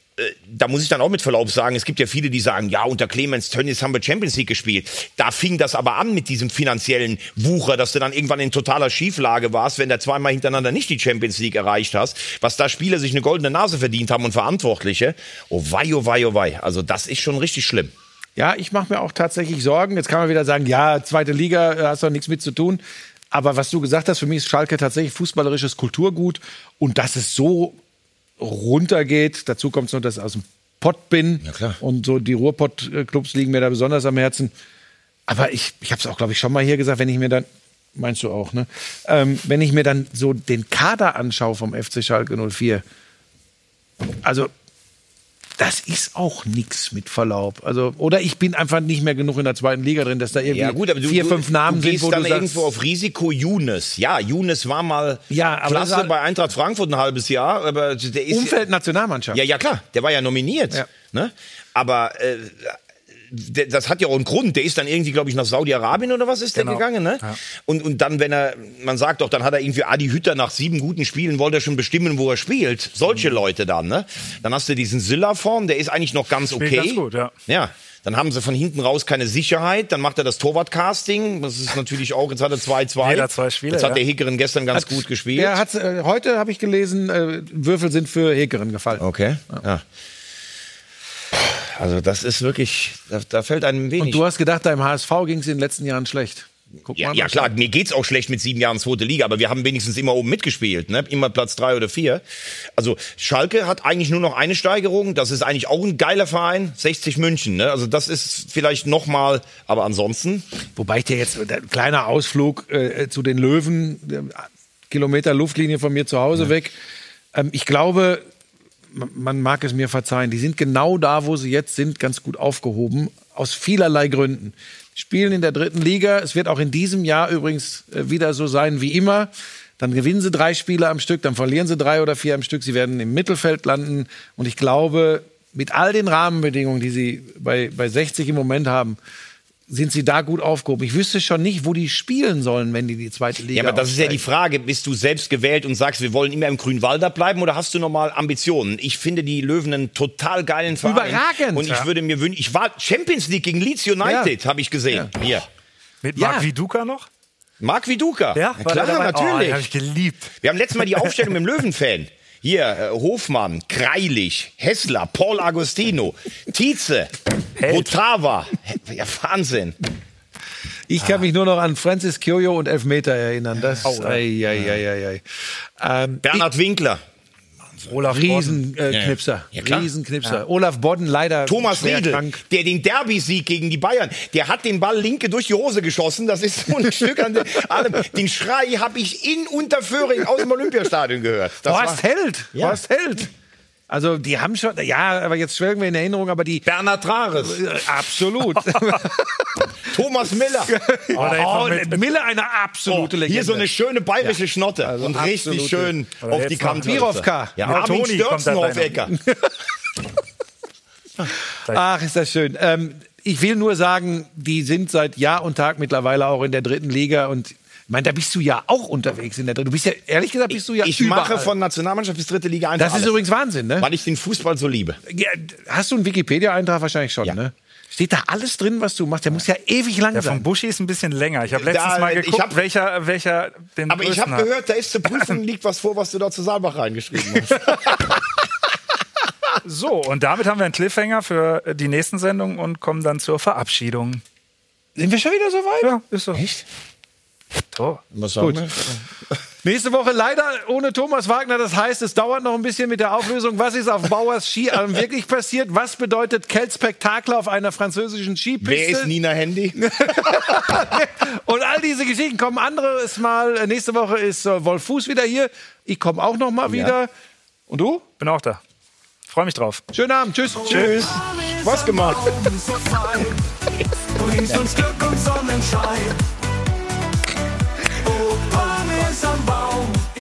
da muss ich dann auch mit Verlaub sagen, es gibt ja viele, die sagen, ja, unter Clemens Tönnies haben wir Champions League gespielt. Da fing das aber an mit diesem finanziellen Wucher, dass du dann irgendwann in totaler Schieflage warst, wenn du zweimal hintereinander nicht die Champions League erreicht hast, was da Spieler sich eine goldene Nase verdient haben und Verantwortliche. Oh wei, oh wei, oh wei. Also das ist schon richtig schlimm. Ja, ich mache mir auch tatsächlich Sorgen. Jetzt kann man wieder sagen, ja, zweite Liga, hast doch nichts mit zu tun. Aber was du gesagt hast, für mich ist Schalke tatsächlich fußballerisches Kulturgut. Und dass es so runtergeht. Dazu kommt es noch, dass ich aus dem Pott bin. Ja, klar. Und so die Ruhrpott-Clubs liegen mir da besonders am Herzen. Aber ich habe es auch, glaube ich, schon mal hier gesagt, wenn ich mir dann, meinst du auch, ne? Wenn ich mir dann so den Kader anschaue vom FC Schalke 04, also das ist auch nichts mit Verlaub. Also, oder ich bin einfach nicht mehr genug in der zweiten Liga drin, dass da irgendwie 4, 5 Namen sind, wo du sagst... Du gehst dann irgendwo auf Risiko. Younes. Ja, Younes war mal klasse bei Eintracht Frankfurt ein halbes Jahr. Aber der ist Umfeld-Nationalmannschaft. Ja, klar. Der war ja nominiert. Ja. Ne? Aber... das hat ja auch einen Grund. Der ist dann irgendwie, glaube ich, nach Saudi-Arabien oder was ist der gegangen, ne? Ja. Und dann, man sagt doch, dann hat er irgendwie Adi Hütter nach 7 guten Spielen, wollte er schon bestimmen, wo er spielt. Solche Leute dann, ne? Dann hast du diesen Sylla-Form, der ist eigentlich noch ganz okay. Ganz gut, ja. Ja. Dann haben sie von hinten raus keine Sicherheit. Dann macht er das Torwart-Casting. Das ist natürlich auch, jetzt hat er 2-2. Jeder 2 Spieler. Jetzt hat der Hekeren gestern ganz gut gespielt. Der hat, heute habe ich gelesen, Würfel sind für Hekeren gefallen. Okay, ja. Also das ist wirklich, da fällt einem wenig. Und du hast gedacht, deinem HSV ging es in den letzten Jahren schlecht. Ja klar, mir geht's auch schlecht mit 7 Jahren zweite Liga, aber wir haben wenigstens immer oben mitgespielt, ne? Immer Platz 3 oder 4. Also Schalke hat eigentlich nur noch eine Steigerung, das ist eigentlich auch ein geiler Verein, 60 München, ne? Also das ist vielleicht nochmal, aber ansonsten. Wobei ich dir jetzt, ein kleiner Ausflug zu den Löwen, Kilometer Luftlinie von mir zu Hause weg. Ich glaube, man mag es mir verzeihen, die sind genau da, wo sie jetzt sind, ganz gut aufgehoben, aus vielerlei Gründen. Die spielen in der 3. Liga, es wird auch in diesem Jahr übrigens wieder so sein wie immer. Dann gewinnen sie 3 Spiele am Stück, dann verlieren sie 3 oder 4 am Stück, sie werden im Mittelfeld landen. Und ich glaube, mit all den Rahmenbedingungen, die sie bei 60 im Moment haben, sind sie da gut aufgehoben. Ich wüsste schon nicht, wo die spielen sollen, wenn die zweite Liga Ja, aber das ist ja die Frage, bist du selbst gewählt und sagst, wir wollen immer im Grünwalder bleiben oder hast du nochmal Ambitionen? Ich finde die Löwen einen total geilen Verein. Überragend. Und ich würde mir wünschen, ich war Champions League gegen Leeds United, habe ich gesehen. Ja. Hier. Mit Marc Viduka noch? Marc Viduka. Ja, klar, natürlich. Oh, habe ich geliebt. Wir haben letztes Mal die Aufstellung im Löwenfan. Hier, Hofmann, Greilich, Hessler, Paul Agostino, Tietze, Otava. Ja, Wahnsinn. Ich kann mich nur noch an Francis Kyoyo und Elfmeter erinnern. Das Bernhard Winkler. Olaf Riesenknipser. Riesenknipser. Ja. Olaf Bodden leider Thomas Riedel, krank. der den Derby-Sieg gegen die Bayern, der hat den Ball linke durch die Hose geschossen. Das ist so ein Stück an allem. Den Schrei habe ich in Unterföhring aus dem Olympiastadion gehört. Horst Held. Also die haben schon, ja, aber jetzt schwelgen wir in Erinnerung, aber die... Bernhard Trares. Absolut. Thomas Miller. Miller eine absolute Legende. Hier so eine schöne bayerische Schnotte. Also und richtig schön Oder auf die jetzt noch Kante. Birovka. Ja, Mit Armin Toni kommt da Stürzenhoff-Ecker. Ach, ist das schön. Ich will nur sagen, die sind seit Jahr und Tag mittlerweile auch in der 3. Liga und ich meine, da bist du ja auch unterwegs in der 3. Du bist ja, ehrlich gesagt, bist du ja Ich überall. mache von Nationalmannschaft bis 3. Liga einfach Das ist alles, übrigens Wahnsinn, ne? weil ich den Fußball so liebe. Ja, hast du einen Wikipedia-Eintrag wahrscheinlich schon, Ja. ne? Steht da alles drin, was du machst? Der muss ja ewig lang Der sein. von Buschi ist ein bisschen länger. Ich habe letztens Da, mal ich geguckt, hab- welcher den Aber ich größten habe hat. gehört, da ist zur Prüfung liegt was vor, was du da zu Saalbach reingeschrieben hast. So, und damit haben wir einen Cliffhanger für die nächsten Sendungen und kommen dann zur Verabschiedung. Sind wir schon wieder so weit? Ja, ist so. Echt? So. Was sagen wir? Nächste Woche leider ohne Thomas Wagner. Das heißt, es dauert noch ein bisschen mit der Auflösung. Was ist auf Bauers Skialm wirklich passiert? Was bedeutet Keltspektakel auf einer französischen Skipiste? Wer ist Nina Handy? Und all diese Geschichten kommen anderes Mal. Nächste Woche ist Wolf Fuß wieder hier. Ich komme auch noch mal wieder. Und du? Bin auch da. Freue mich drauf. Schönen Abend. Tschüss. Tschüss. Spaß gemacht. So fein. Bringst uns Glück und Sonnenschein.